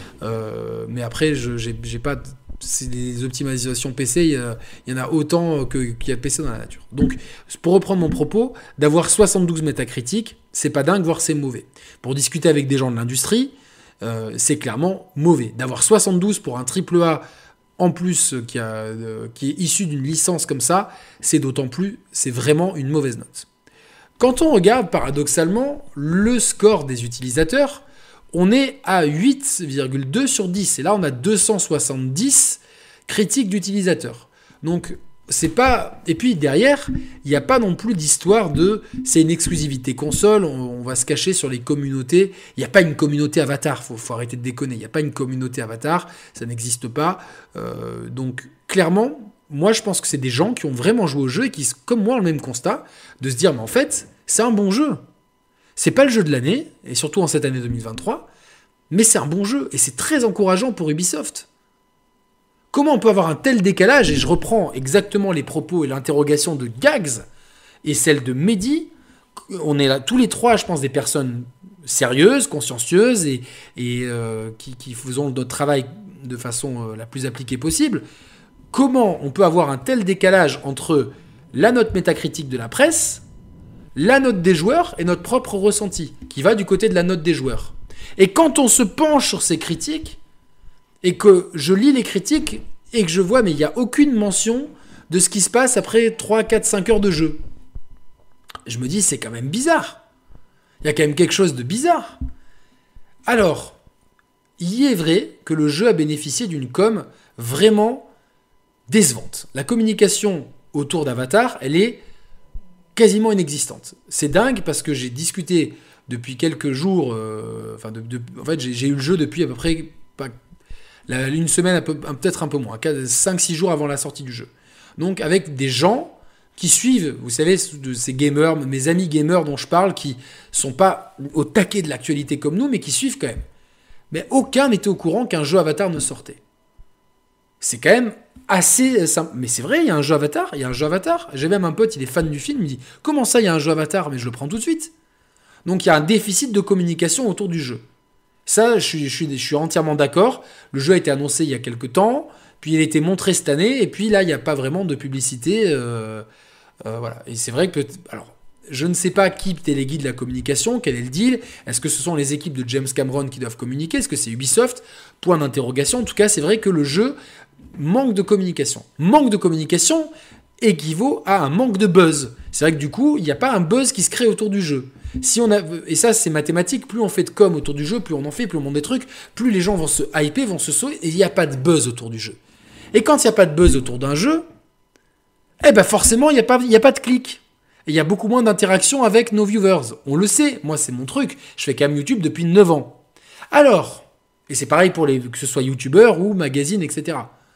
S1: Mais après, j'ai pas. C'est les optimisations PC, il y en a autant qu'il y a de PC dans la nature. Donc, pour reprendre mon propos, d'avoir 72 métacritiques, c'est pas dingue, voire c'est mauvais. Pour discuter avec des gens de l'industrie, c'est clairement mauvais. D'avoir 72 pour un AAA en plus qui est issu d'une licence comme ça, c'est d'autant plus, c'est vraiment une mauvaise note. Quand on regarde paradoxalement le score des utilisateurs, on est à 8,2 sur 10. Et là, on a 270 critiques d'utilisateurs. Donc, c'est pas... Et puis derrière, il n'y a pas non plus d'histoire de... C'est une exclusivité console, on va se cacher sur les communautés. Il n'y a pas une communauté Avatar, faut arrêter de déconner. Il n'y a pas une communauté Avatar, ça n'existe pas. Donc clairement, moi je pense que c'est des gens qui ont vraiment joué au jeu et qui, comme moi, ont le même constat, de se dire, mais en fait, c'est un bon jeu. C'est pas le jeu de l'année, et surtout en cette année 2023, mais c'est un bon jeu, et c'est très encourageant pour Ubisoft. Comment on peut avoir un tel décalage ? Et je reprends exactement les propos et l'interrogation de Gags et celle de Mehdi. On est là tous les trois, je pense, des personnes sérieuses, consciencieuses et qui faisons notre travail de façon la plus appliquée possible. Comment on peut avoir un tel décalage entre la note métacritique de la presse, la note des joueurs et notre propre ressenti, qui va du côté de la note des joueurs ? Et quand on se penche sur ces critiques, et que je lis les critiques et que je vois, mais il n'y a aucune mention de ce qui se passe après 3, 4, 5 heures de jeu. Je me dis, c'est quand même bizarre. Il y a quand même quelque chose de bizarre. Alors, il est vrai que le jeu a bénéficié d'une com vraiment décevante. La communication autour d'Avatar, elle est quasiment inexistante. C'est dingue parce que j'ai discuté depuis quelques jours, en fait, j'ai eu le jeu depuis à peu près... une semaine, peut-être un peu moins, 5-6 jours avant la sortie du jeu. Donc avec des gens qui suivent, vous savez, de ces gamers, mes amis gamers dont je parle, qui sont pas au taquet de l'actualité comme nous, mais qui suivent quand même. Mais aucun n'était au courant qu'un jeu Avatar ne sortait. C'est quand même assez simple. Mais c'est vrai, il y a un jeu Avatar, J'ai même un pote, il est fan du film, il me dit « Comment ça, il y a un jeu Avatar ?» Mais je le prends tout de suite. Donc il y a un déficit de communication autour du jeu. Ça, je suis entièrement d'accord. Le jeu a été annoncé il y a quelques temps, puis il a été montré cette année, et puis là, il n'y a pas vraiment de publicité. Voilà. Et c'est vrai que... Alors, je ne sais pas qui téléguide la communication, quel est le deal. Est-ce que ce sont les équipes de James Cameron qui doivent communiquer ? Est-ce que c'est Ubisoft ? Point d'interrogation. En tout cas, c'est vrai que le jeu manque de communication. Manque de communication équivaut à un manque de buzz. C'est vrai que du coup, il n'y a pas un buzz qui se crée autour du jeu. Et ça, c'est mathématique, plus on fait de com autour du jeu, plus on en fait, plus on monte des trucs, plus les gens vont se hyper, vont se sauter, et il n'y a pas de buzz autour du jeu. Et quand il n'y a pas de buzz autour d'un jeu, forcément, il n'y a pas de clics. Et il y a beaucoup moins d'interaction avec nos viewers. On le sait, moi c'est mon truc, je fais cam YouTube depuis 9 ans. Alors, et c'est pareil pour que ce soit youtubeur ou magazine, etc.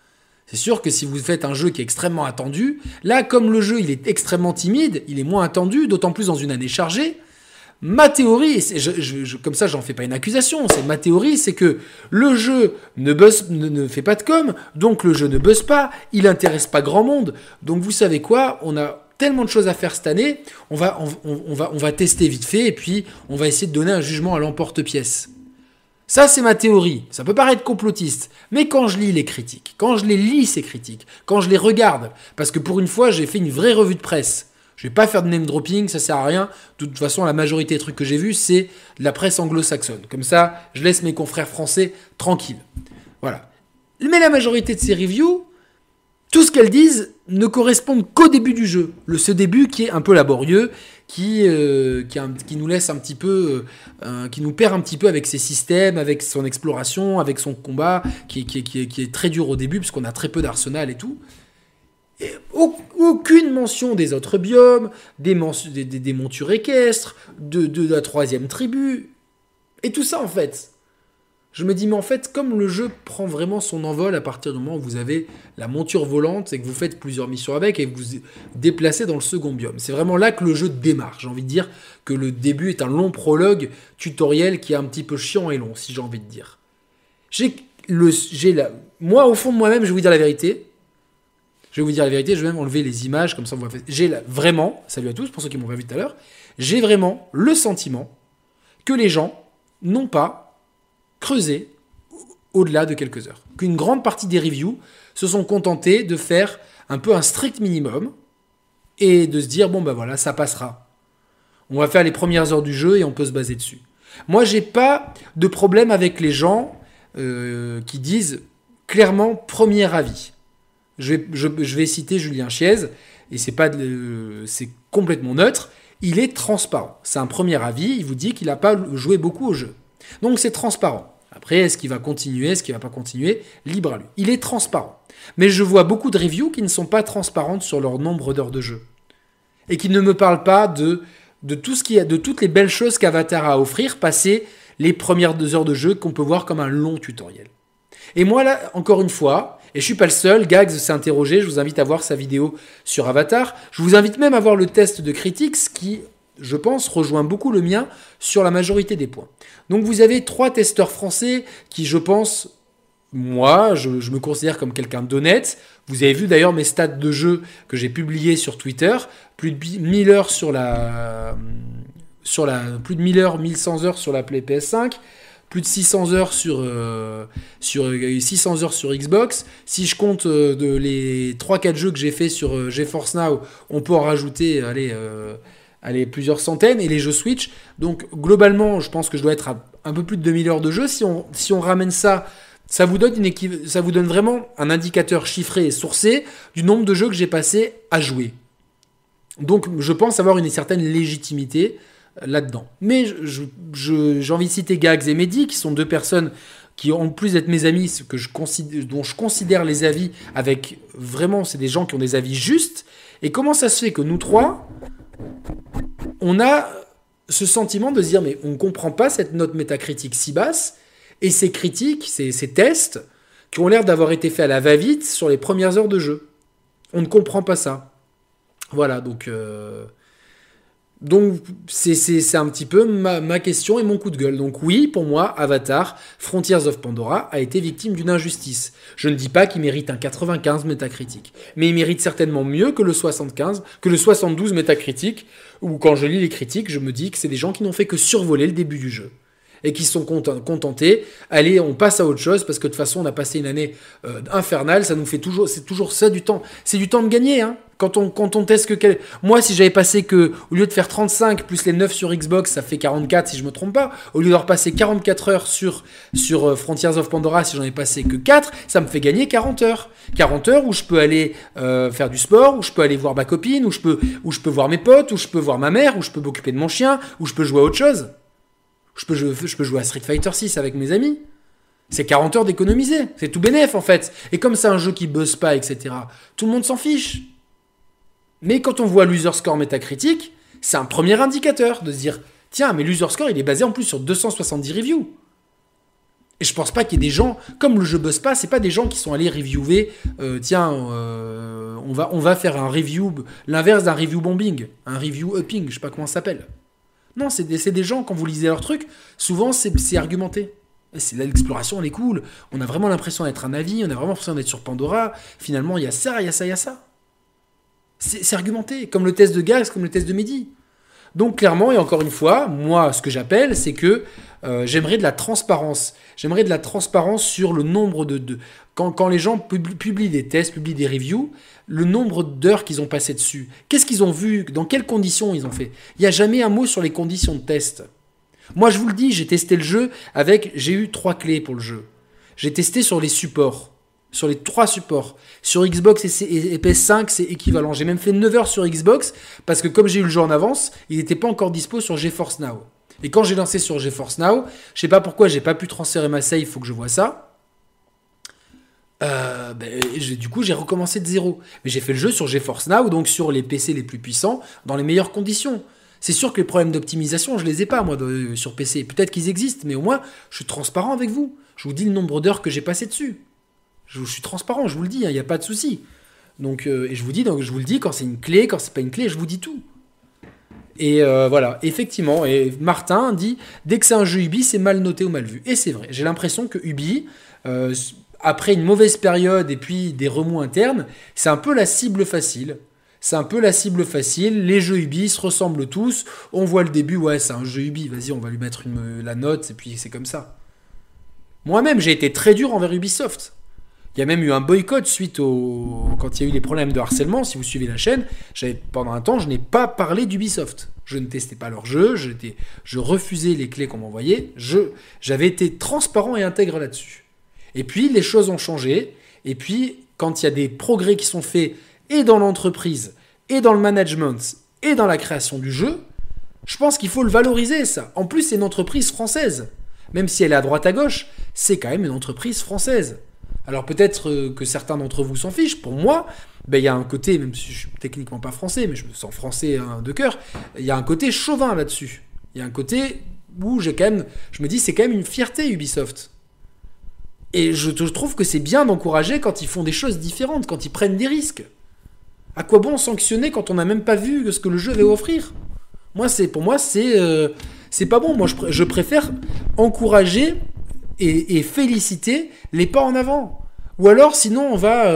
S1: C'est sûr que si vous faites un jeu qui est extrêmement attendu, là, comme le jeu il est extrêmement timide, il est moins attendu, d'autant plus dans une année chargée. Ma théorie, comme ça j'en fais pas une accusation, c'est ma théorie, c'est que le jeu ne fait pas de com, donc le jeu ne buzz pas, il intéresse pas grand monde. Donc vous savez quoi, on a tellement de choses à faire cette année, on va tester vite fait et puis on va essayer de donner un jugement à l'emporte-pièce. Ça, c'est ma théorie. Ça peut paraître complotiste. Mais quand je lis les critiques, quand je les lis, ces critiques, quand je les regarde, parce que pour une fois, j'ai fait une vraie revue de presse. Je vais pas faire de name dropping, ça sert à rien. De toute façon, la majorité des trucs que j'ai vus, c'est de la presse anglo-saxonne. Comme ça, je laisse mes confrères français tranquilles. Voilà. Mais la majorité de ces reviews, tout ce qu'elles disent ne correspond qu'au début du jeu. Ce début qui est un peu laborieux, qui nous laisse un petit peu, qui nous perd un petit peu avec ses systèmes, avec son exploration, avec son combat, qui est très dur au début, puisqu'on a très peu d'arsenal et tout. Et aucune mention des autres biomes, des montures équestres, de la troisième tribu, et tout ça en fait. Je me dis, mais en fait, comme le jeu prend vraiment son envol à partir du moment où vous avez la monture volante et que vous faites plusieurs missions avec et que vous vous déplacez dans le second biome. C'est vraiment là que le jeu démarre. J'ai envie de dire que le début est un long prologue tutoriel qui est un petit peu chiant et long, si j'ai envie de dire. Moi, au fond de moi-même, je vais vous dire la vérité. Je vais même enlever les images, comme ça vous voyez. Vraiment, salut à tous, pour ceux qui m'ont pas vu tout à l'heure, j'ai vraiment le sentiment que les gens n'ont pas creuser au-delà de quelques heures. Qu'une grande partie des reviews se sont contentés de faire un peu un strict minimum et de se dire, bon ben voilà, ça passera. On va faire les premières heures du jeu et on peut se baser dessus. Moi, j'ai pas de problème avec les gens qui disent clairement premier avis. Je vais citer Julien Chiez, et c'est complètement neutre. Il est transparent. C'est un premier avis, il vous dit qu'il n'a pas joué beaucoup au jeu. Donc c'est transparent. Après, est-ce qu'il va continuer, est-ce qu'il ne va pas continuer? Libre à lui. Il est transparent. Mais je vois beaucoup de reviews qui ne sont pas transparentes sur leur nombre d'heures de jeu. Et qui ne me parlent pas de tout ce qu'il y a, de toutes les belles choses qu'Avatar a à offrir, passer les premières 2 heures de jeu qu'on peut voir comme un long tutoriel. Et moi là, encore une fois, et je suis pas le seul, Gags s'est interrogé, je vous invite à voir sa vidéo sur Avatar. Je vous invite même à voir le test de Critics qui, je pense, rejoint beaucoup le mien sur la majorité des points. Donc vous avez 3 testeurs français qui, je pense, moi, je me considère comme quelqu'un d'honnête. Vous avez vu d'ailleurs mes stats de jeu que j'ai publiés sur Twitter. Plus de 1000 heures plus de 1000 heures, 1100 heures sur la Play PS5. Plus de 600 heures sur 600 heures sur Xbox. Si je compte les 3-4 jeux que j'ai fait sur GeForce Now, on peut en rajouter plusieurs centaines, et les jeux Switch. Donc globalement, je pense que je dois être à un peu plus de 2000 heures de jeu. Si on ramène ça, ça vous donne vraiment un indicateur chiffré et sourcé du nombre de jeux que j'ai passé à jouer. Donc je pense avoir une certaine légitimité là-dedans. Mais j'ai envie de citer Gags et Mehdi, qui sont 2 personnes qui, en plus d'être mes amis, dont je considère les avis avec... Vraiment, c'est des gens qui ont des avis justes. Et comment ça se fait que nous 3, on a ce sentiment de se dire, mais on ne comprend pas cette note métacritique si basse, et ces critiques, ces tests, qui ont l'air d'avoir été faits à la va-vite sur les premières heures de jeu. On ne comprend pas ça. Voilà, donc c'est un petit peu ma question et mon coup de gueule. Donc oui, pour moi, Avatar, Frontiers of Pandora a été victime d'une injustice. Je ne dis pas qu'il mérite un 95 métacritique, mais il mérite certainement mieux que le 75, que le 72 métacritique, où quand je lis les critiques, je me dis que c'est des gens qui n'ont fait que survoler le début du jeu. Et qui sont contentés. Allez, on passe à autre chose, parce que de toute façon, on a passé une année infernale, ça nous fait toujours... C'est toujours ça du temps. C'est du temps de gagner, hein. Quand on teste que... Moi, si j'avais passé que... Au lieu de faire 35 plus les 9 sur Xbox, ça fait 44 si je me trompe pas. Au lieu de repasser 44 heures sur Frontiers of Pandora, si j'en ai passé que 4, ça me fait gagner 40 heures. 40 heures où je peux aller faire du sport, où je peux aller voir ma copine, où je peux voir mes potes, où je peux voir ma mère, où je peux m'occuper de mon chien, où je peux jouer à autre chose. Je peux jouer à Street Fighter 6 avec mes amis. C'est 40 heures d'économiser. C'est tout bénef, en fait. Et comme c'est un jeu qui buzz pas, etc., tout le monde s'en fiche. Mais quand on voit l'user score métacritique, c'est un premier indicateur de se dire, tiens, mais l'user score, il est basé en plus sur 270 reviews. Et je pense pas qu'il y ait des gens, comme le jeu buzz pas, c'est pas des gens qui sont allés reviewer, on va faire un review, l'inverse d'un review bombing, un review upping, je sais pas comment ça s'appelle. Non, c'est des gens, quand vous lisez leurs trucs, souvent c'est argumenté. C'est là, l'exploration, elle est cool. On a vraiment l'impression d'être un avis, on a vraiment l'impression d'être sur Pandora. Finalement, il y a ça, il y a ça, il y a ça. C'est argumenté, comme le test de Gax, comme le test de Mehdi. Donc clairement, et encore une fois, moi, ce que j'appelle, c'est que j'aimerais de la transparence. J'aimerais de la transparence sur le nombre quand les gens publient des tests, publient des reviews, le nombre d'heures qu'ils ont passé dessus. Qu'est-ce qu'ils ont vu? Dans quelles conditions ils ont fait? Il n'y a jamais un mot sur les conditions de test. Moi, je vous le dis, j'ai testé le jeu j'ai eu 3 clés pour le jeu. J'ai testé sur les supports. Sur les 3 supports. Sur Xbox et PS5, c'est équivalent. J'ai même fait 9 heures sur Xbox, parce que comme j'ai eu le jeu en avance, il n'était pas encore dispo sur GeForce Now. Et quand j'ai lancé sur GeForce Now, je sais pas pourquoi j'ai pas pu transférer ma save, il faut que je vois ça. Du coup, j'ai recommencé de zéro. Mais j'ai fait le jeu sur GeForce Now, donc sur les PC les plus puissants, dans les meilleures conditions. C'est sûr que les problèmes d'optimisation, je les ai pas, moi, sur PC. Peut-être qu'ils existent, mais au moins, je suis transparent avec vous. Je vous dis le nombre d'heures que j'ai passé dessus. Je suis transparent, je vous le dis, il n'y a pas de souci. Donc, et je vous le dis quand c'est une clé, quand c'est pas une clé, je vous dis tout. Et voilà, effectivement, et Martin dit, dès que c'est un jeu Ubi, c'est mal noté ou mal vu. Et c'est vrai, j'ai l'impression que Ubi, après une mauvaise période et puis des remous internes, c'est un peu la cible facile. Les jeux Ubi se ressemblent tous. On voit le début, ouais, c'est un jeu Ubi, vas-y, on va lui mettre la note, et puis c'est comme ça. Moi-même, j'ai été très dur envers Ubisoft. Il y a même eu un boycott quand il y a eu les problèmes de harcèlement. Si vous suivez la chaîne, pendant un temps, je n'ai pas parlé d'Ubisoft. Je ne testais pas leur jeu, je refusais les clés qu'on m'envoyait. J'avais été transparent et intègre là-dessus. Et puis, les choses ont changé. Et puis, quand il y a des progrès qui sont faits, et dans l'entreprise, et dans le management, et dans la création du jeu, je pense qu'il faut le valoriser, ça. En plus, c'est une entreprise française. Même si elle est à droite à gauche, c'est quand même une entreprise française. Alors peut-être que certains d'entre vous s'en fichent. Pour moi, il y a un côté, même si je suis techniquement pas français, mais je me sens français de cœur, il y a un côté chauvin là-dessus. Il y a un côté où je me dis c'est quand même une fierté Ubisoft. Et je trouve que c'est bien d'encourager quand ils font des choses différentes, quand ils prennent des risques. À quoi bon sanctionner quand on n'a même pas vu ce que le jeu va offrir? Pour moi, c'est pas bon. Moi, je préfère encourager et féliciter les pas en avant. Ou alors, sinon, on va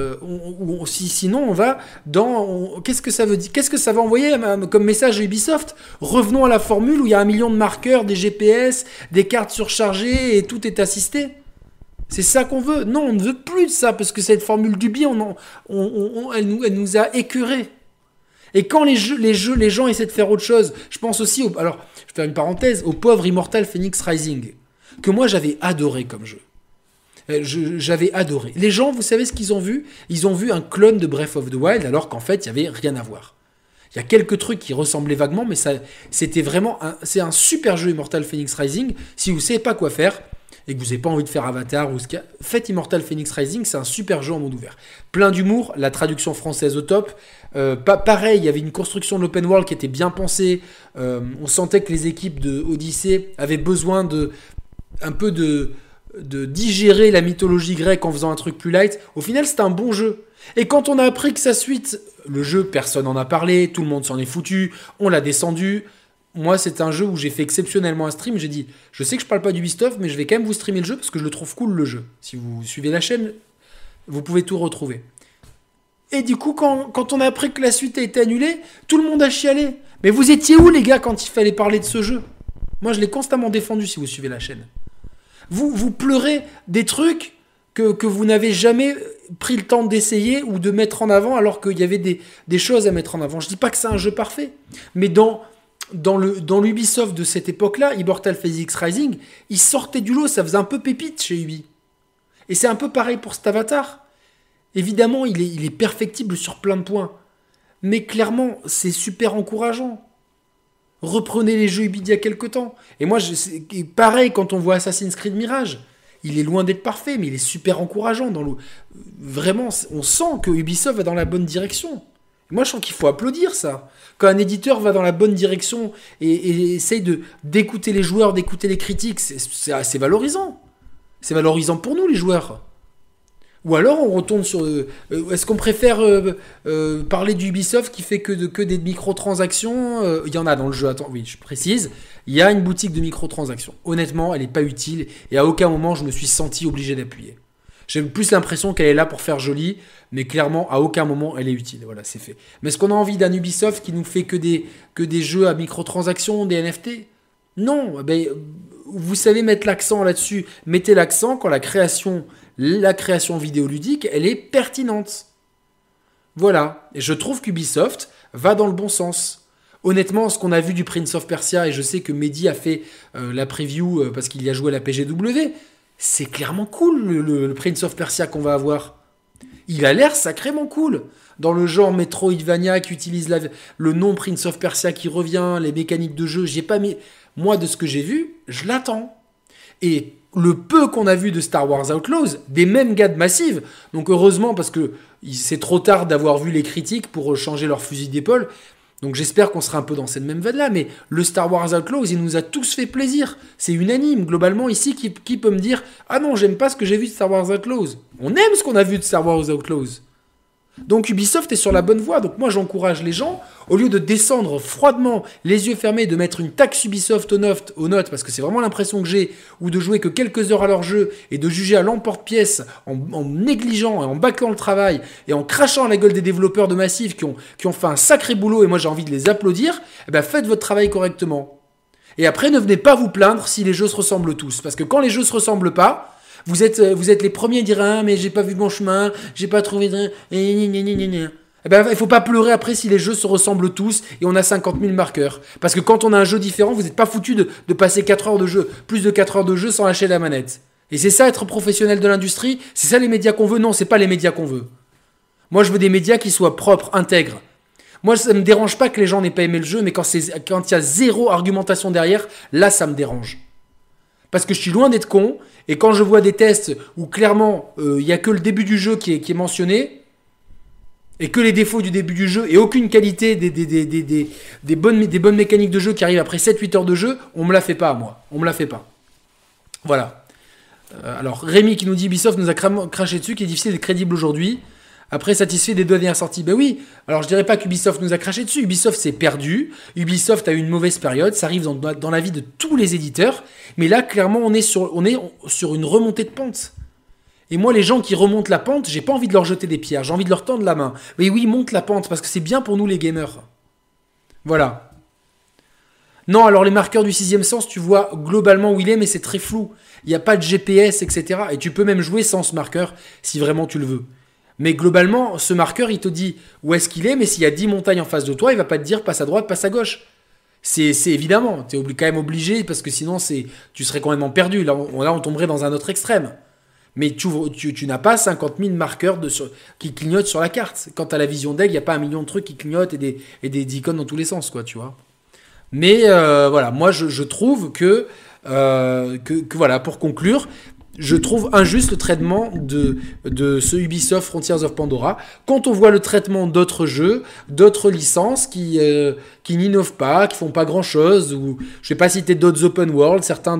S1: dans... qu'est-ce que ça veut dire? Qu'est-ce que ça va envoyer comme message à Ubisoft? Revenons à la formule où il y a 1 million de marqueurs, des GPS, des cartes surchargées et tout est assisté. C'est ça qu'on veut. Non, on ne veut plus de ça, parce que cette formule d'Ubi, elle nous a écœurés. Et quand les gens essaient de faire autre chose, je pense aussi, alors, je vais faire une parenthèse, au pauvre Immortal Phoenix Rising, que moi j'avais adoré comme jeu. J'avais adoré. Les gens, vous savez ce qu'ils ont vu? Ils ont vu un clone de Breath of the Wild, alors qu'en fait, il n'y avait rien à voir. Il y a quelques trucs qui ressemblaient vaguement, mais c'était vraiment... c'est un super jeu Immortal Phoenix Rising. Si vous ne savez pas quoi faire, et que vous n'avez pas envie de faire Avatar, faites Immortal Phoenix Rising, c'est un super jeu en monde ouvert. Plein d'humour, la traduction française au top. Pareil, il y avait une construction de l'open world qui était bien pensée. On sentait que les équipes de Odyssey avaient besoin un peu de digérer la mythologie grecque en faisant un truc plus light. Au final, c'était un bon jeu. Et quand on a appris que sa suite, le jeu, personne n'en a parlé, tout le monde s'en est foutu, on l'a descendu. Moi, c'est un jeu où j'ai fait exceptionnellement un stream. J'ai dit, je sais que je parle pas d'Ubisoft, mais je vais quand même vous streamer le jeu parce que je le trouve cool, le jeu. Si vous suivez la chaîne, vous pouvez tout retrouver. Et du coup, quand on a appris que la suite a été annulée, tout le monde a chialé. Mais vous étiez où, les gars, quand il fallait parler de ce jeu? Moi, je l'ai constamment défendu si vous suivez la chaîne. Vous pleurez des trucs que vous n'avez jamais pris le temps d'essayer ou de mettre en avant alors qu'il y avait des choses à mettre en avant. Je dis pas que c'est un jeu parfait, mais dans l'Ubisoft de cette époque-là, Immortal Phoenix Rising, il sortait du lot, ça faisait un peu pépite chez Ubi. Et c'est un peu pareil pour cet Avatar. Évidemment, il est perfectible sur plein de points. Mais clairement, c'est super encourageant. Reprenez les jeux Ubi d'il y a quelques temps. Et moi, pareil quand on voit Assassin's Creed Mirage. Il est loin d'être parfait, mais il est super encourageant. Vraiment, on sent que Ubisoft va dans la bonne direction. Moi, je sens qu'il faut applaudir ça. Quand un éditeur va dans la bonne direction et essaye d'écouter les joueurs, d'écouter les critiques, c'est assez valorisant. C'est valorisant pour nous, les joueurs. Ou alors on retourne sur... est-ce qu'on préfère parler d'Ubisoft qui fait que des microtransactions? Il y en a dans le jeu, attends, oui, je précise. Il y a une boutique de microtransactions. Honnêtement, elle n'est pas utile et à aucun moment je me suis senti obligé d'appuyer. J'ai plus l'impression qu'elle est là pour faire joli, mais clairement, à aucun moment elle est utile. Voilà, c'est fait. Mais est-ce qu'on a envie d'un Ubisoft qui nous fait que des jeux à microtransactions, des NFT? Non, ben, vous savez mettre l'accent là-dessus. Mettez l'accent quand la création vidéoludique, elle est pertinente. Voilà. Et je trouve qu'Ubisoft va dans le bon sens. Honnêtement, ce qu'on a vu du Prince of Persia, et je sais que Mehdi a fait la preview parce qu'il y a joué à la PGW, c'est clairement cool le Prince of Persia qu'on va avoir. Il a l'air sacrément cool. Dans le genre Metroidvania qui utilise le nom Prince of Persia qui revient, les mécaniques de jeu, j'ai pas mis... Moi, de ce que j'ai vu, je l'attends. Et le peu qu'on a vu de Star Wars Outlaws, des mêmes gars de Massive, donc heureusement parce que c'est trop tard d'avoir vu les critiques pour changer leur fusil d'épaule, donc j'espère qu'on sera un peu dans cette même veine-là, mais le Star Wars Outlaws, il nous a tous fait plaisir. C'est unanime, globalement, ici, qui peut me dire « Ah non, j'aime pas ce que j'ai vu de Star Wars Outlaws ». On aime ce qu'on a vu de Star Wars Outlaws. Donc Ubisoft est sur la bonne voie, donc moi j'encourage les gens, au lieu de descendre froidement, les yeux fermés, de mettre une taxe Ubisoft aux notes, parce que c'est vraiment l'impression que j'ai, ou de jouer que quelques heures à leur jeu, et de juger à l'emporte-pièce, en négligeant et en bâclant le travail, et en crachant à la gueule des développeurs de Massive qui ont fait un sacré boulot, et moi j'ai envie de les applaudir, eh ben faites votre travail correctement. Et après ne venez pas vous plaindre si les jeux se ressemblent tous, parce que quand les jeux se ressemblent pas, vous êtes les premiers à dire « Ah, mais j'ai pas vu mon chemin, j'ai pas trouvé de... » Eh ben, il faut pas pleurer après si les jeux se ressemblent tous et on a 50 000 marqueurs. Parce que quand on a un jeu différent, vous n'êtes pas foutu de passer 4 heures de jeu, plus de 4 heures de jeu sans lâcher la manette. Et c'est ça être professionnel de l'industrie? C'est ça les médias qu'on veut? Non, c'est pas les médias qu'on veut. Moi, je veux des médias qui soient propres, intègres. Moi, ça me dérange pas que les gens n'aient pas aimé le jeu, mais quand il y a zéro argumentation derrière, là, ça me dérange. Parce que je suis loin d'être con, et quand je vois des tests où clairement il n'y a que le début du jeu qui est mentionné, et que les défauts du début du jeu, et aucune qualité des bonnes mécaniques de jeu qui arrivent après 7-8 heures de jeu, on me la fait pas à moi. On me la fait pas. Voilà. Alors Rémi qui nous dit Ubisoft nous a craché dessus, qui est difficile d'être crédible aujourd'hui. Après, satisfait des 2 dernières sorties. Ben oui, alors je dirais pas qu'Ubisoft nous a craché dessus. Ubisoft s'est perdu. Ubisoft a eu une mauvaise période. Ça arrive dans la vie de tous les éditeurs. Mais là, clairement, on est sur une remontée de pente. Et moi, les gens qui remontent la pente, j'ai pas envie de leur jeter des pierres. J'ai envie de leur tendre la main. Mais oui, monte la pente parce que c'est bien pour nous les gamers. Voilà. Non, alors les marqueurs du 6e sens, tu vois globalement où il est, mais c'est très flou. Il n'y a pas de GPS, etc. Et tu peux même jouer sans ce marqueur si vraiment tu le veux. Mais globalement, ce marqueur, il te dit où est-ce qu'il est, mais s'il y a 10 montagnes en face de toi, il va pas te dire passe à droite, passe à gauche. C'est évidemment, tu es quand même obligé, parce que sinon, tu serais complètement perdu. Là, on tomberait dans un autre extrême. Mais tu n'as pas 50 000 marqueurs qui clignotent sur la carte. Quand tu as la vision d'aigle, il n'y a pas 1 million de trucs qui clignotent et des icônes dans tous les sens, quoi, tu vois. Mais voilà, moi, je trouve que voilà, pour conclure, je trouve injuste le traitement de ce Ubisoft Frontiers of Pandora. Quand on voit le traitement d'autres jeux, d'autres licences qui n'innovent pas, qui font pas grand-chose, ou je vais pas citer d'autres open world, certains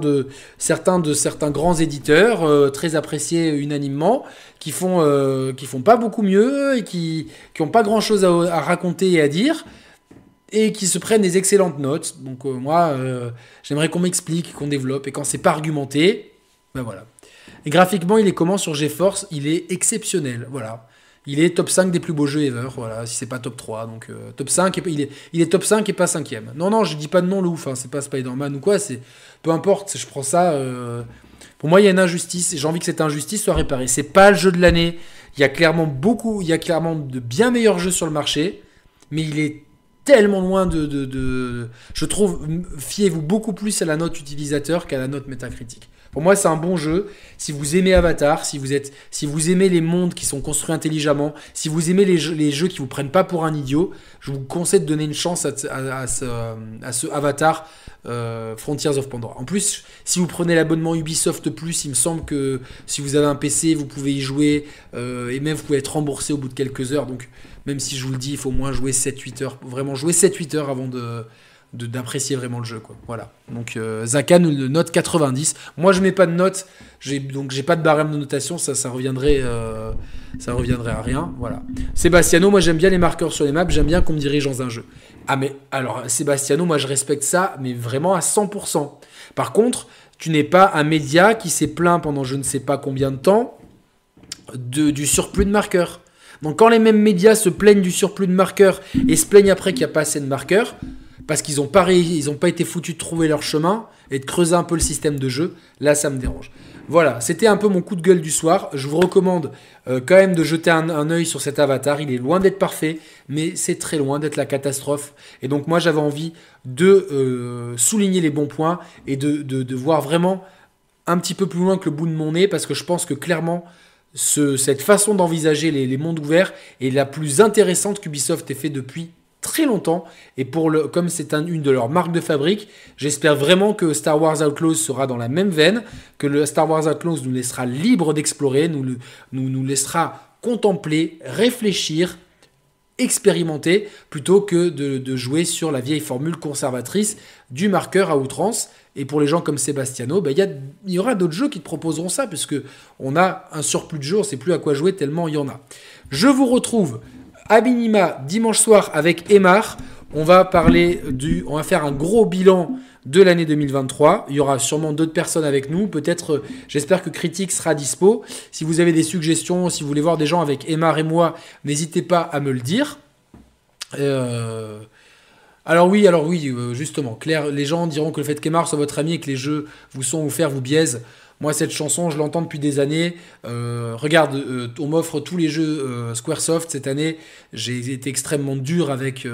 S1: grands éditeurs très appréciés unanimement, qui font pas beaucoup mieux et qui ont pas grand-chose à raconter et à dire, et qui se prennent des excellentes notes. Donc moi, j'aimerais qu'on m'explique, qu'on développe, et quand c'est pas argumenté, ben voilà. Et graphiquement, il est comment sur GeForce? Il est exceptionnel, voilà. Il est top 5 des plus beaux jeux ever, voilà, si c'est pas top 3. Donc top 5, il est top 5 et pas 5ème. Non, je dis pas de nom le ouf, hein, c'est pas Spider-Man ou quoi, peu importe, je prends ça... Pour moi, il y a une injustice, et j'ai envie que cette injustice soit réparée. C'est pas le jeu de l'année, il y a clairement de bien meilleurs jeux sur le marché, mais il est tellement loin je trouve, fiez-vous beaucoup plus à la note utilisateur qu'à la note métacritique. Pour moi, c'est un bon jeu. Si vous aimez Avatar, si vous aimez les mondes qui sont construits intelligemment, si vous aimez les jeux qui vous prennent pas pour un idiot, je vous conseille de donner une chance à ce Avatar Frontiers of Pandora. En plus, si vous prenez l'abonnement Ubisoft Plus, il me semble que si vous avez un PC, vous pouvez y jouer et même vous pouvez être remboursé au bout de quelques heures. Donc, même si je vous le dis, il faut au moins jouer 7-8 heures. Vraiment jouer 7-8 heures avant d'apprécier vraiment le jeu, quoi. Voilà. Donc Zaka nous note 90. Moi je mets pas de note, donc j'ai pas de barème de notation, ça reviendrait à rien. Voilà. Sebastiano, moi j'aime bien les marqueurs sur les maps, j'aime bien qu'on me dirige dans un jeu. Ah mais alors Sebastiano, moi je respecte ça, mais vraiment à 100%. Par contre, tu n'es pas un média qui s'est plaint pendant je ne sais pas combien de temps du surplus de marqueurs. Donc quand les mêmes médias se plaignent du surplus de marqueurs et se plaignent après qu'il n'y a pas assez de marqueurs, parce qu'ils n'ont pas été foutus de trouver leur chemin et de creuser un peu le système de jeu, là ça me dérange. Voilà, c'était un peu mon coup de gueule du soir. Je vous recommande quand même de jeter un œil sur cet avatar. Il est loin d'être parfait, mais c'est très loin d'être la catastrophe. Et donc moi j'avais envie de souligner les bons points et de voir vraiment un petit peu plus loin que le bout de mon nez, parce que je pense que clairement cette façon d'envisager les mondes ouverts est la plus intéressante qu'Ubisoft ait fait depuis très longtemps, et comme c'est une de leurs marques de fabrique, j'espère vraiment que Star Wars Outlaws sera dans la même veine, que le Star Wars Outlaws nous laissera libre d'explorer, nous laissera contempler, réfléchir, expérimenter, plutôt que de jouer sur la vieille formule conservatrice du marqueur à outrance. Et pour les gens comme Sebastiano, il y aura d'autres jeux qui te proposeront ça, puisque on a un surplus de jeux, on ne sait plus à quoi jouer tellement il y en a. Je vous retrouve à minima dimanche soir avec Aymar. On va faire un gros bilan de l'année 2023. Il y aura sûrement d'autres personnes avec nous. Peut-être, j'espère que Critique sera dispo. Si vous avez des suggestions, si vous voulez voir des gens avec Aymar et moi, n'hésitez pas à me le dire. Alors oui, justement, Claire, les gens diront que le fait qu'Aymar soit votre ami et que les jeux vous sont offerts vous biaisent. Moi, cette chanson, je l'entends depuis des années. Regarde, on m'offre tous les jeux Squaresoft cette année. J'ai été extrêmement dur avec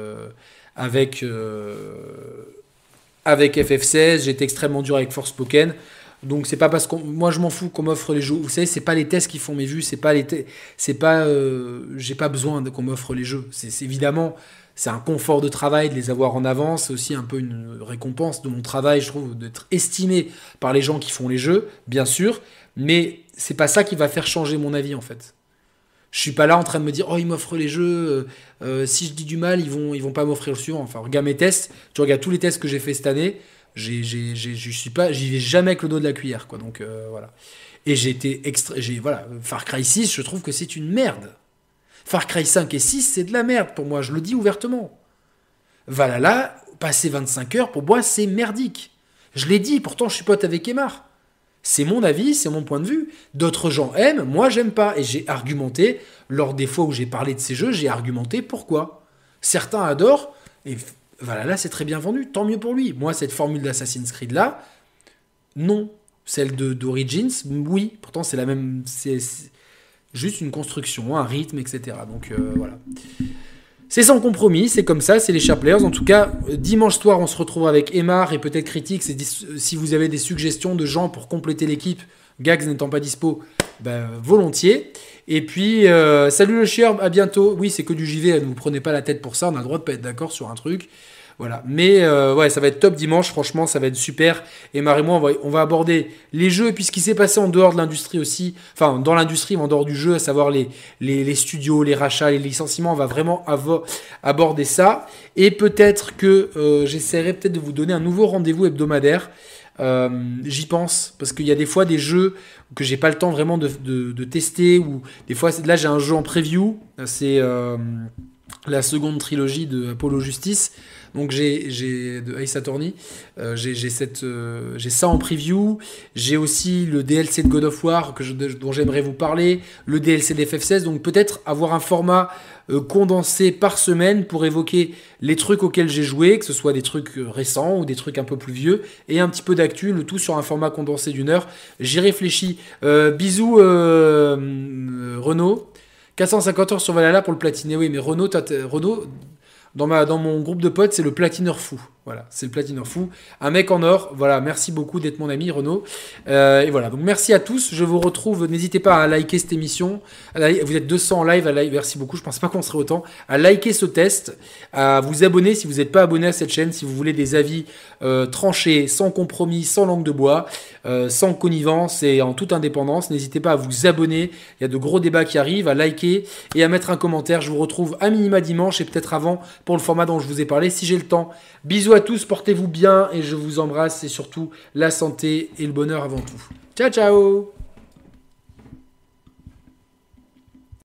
S1: FF16. J'ai été extrêmement dur avec Forspoken. Donc c'est pas parce que moi je m'en fous qu'on m'offre les jeux. Vous savez, c'est pas les tests qui font mes vues. J'ai pas besoin qu'on m'offre les jeux. C'est évidemment. C'est un confort de travail de les avoir en avance. C'est aussi un peu une récompense de mon travail, je trouve, d'être estimé par les gens qui font les jeux, bien sûr. Mais c'est pas ça qui va faire changer mon avis, en fait. Je suis pas là en train de me dire, oh, ils m'offrent les jeux. Si je dis du mal, ils vont pas m'offrir le suivant. Enfin, regarde mes tests. Tu regardes tous les tests que j'ai fait cette année. J'y vais jamais avec le dos de la cuillère, quoi. Donc voilà. Et Far Cry 6, je trouve que c'est une merde. Far Cry 5 et 6, c'est de la merde pour moi, je le dis ouvertement. Valhalla, passer 25 heures, pour moi, c'est merdique. Je l'ai dit, pourtant je suis pote avec Aymar. C'est mon avis, c'est mon point de vue. D'autres gens aiment, moi j'aime pas. Et j'ai argumenté, lors des fois où j'ai parlé de ces jeux, j'ai argumenté pourquoi. Certains adorent, et Valhalla c'est très bien vendu, tant mieux pour lui. Moi, cette formule d'Assassin's Creed là, non. Celle d'Origins, oui, pourtant c'est la même... C'est juste une construction, un rythme, etc. Donc voilà. C'est sans compromis, c'est comme ça, c'est les chers players. En tout cas, dimanche soir, on se retrouve avec Aymar et peut-être Critique. Si vous avez des suggestions de gens pour compléter l'équipe, Gags n'étant pas dispo, volontiers. Et puis, salut le chien, à bientôt. Oui, c'est que du JV, ne vous prenez pas la tête pour ça, on a le droit de pas être d'accord sur un truc. Voilà, mais ça va être top dimanche, franchement, ça va être super. Et Aymar et moi, on va aborder les jeux et puis ce qui s'est passé en dehors de l'industrie aussi, enfin dans l'industrie, mais en dehors du jeu, à savoir les studios, les rachats, les licenciements, on va vraiment aborder ça. Et peut-être que j'essaierai peut-être de vous donner un nouveau rendez-vous hebdomadaire. J'y pense, parce qu'il y a des fois des jeux que j'ai pas le temps vraiment de tester, ou des fois, là j'ai un jeu en preview, c'est la seconde trilogie de Apollo Justice. Donc j'ai de Ace Attorney, j'ai ça en preview. J'ai aussi le DLC de God of War dont j'aimerais vous parler, le DLC d'FF16. Donc peut-être avoir un format condensé par semaine pour évoquer les trucs auxquels j'ai joué, que ce soit des trucs récents ou des trucs un peu plus vieux, et un petit peu d'actu, le tout sur un format condensé d'1 heure. J'y réfléchis. Bisous Renaud. 450 heures sur Valhalla pour le platiner. Oui, mais Renaud, dans mon groupe de potes, c'est le platineur fou. Voilà, c'est le platineur fou. Un mec en or. Voilà, merci beaucoup d'être mon ami, Renaud. Et voilà, donc merci à tous. Je vous retrouve. N'hésitez pas à liker cette émission. Vous êtes 200 en live. Merci beaucoup. Je ne pensais pas qu'on serait autant. À liker ce test. À vous abonner si vous n'êtes pas abonné à cette chaîne. Si vous voulez des avis tranchés, sans compromis, sans langue de bois, sans connivence et en toute indépendance. N'hésitez pas à vous abonner. Il y a de gros débats qui arrivent. À liker et à mettre un commentaire. Je vous retrouve à minima dimanche et peut-être avant pour le format dont je vous ai parlé si j'ai le temps. Bisous bisous à tous, portez-vous bien et je vous embrasse. Et surtout, la santé et le bonheur avant tout. Ciao, ciao!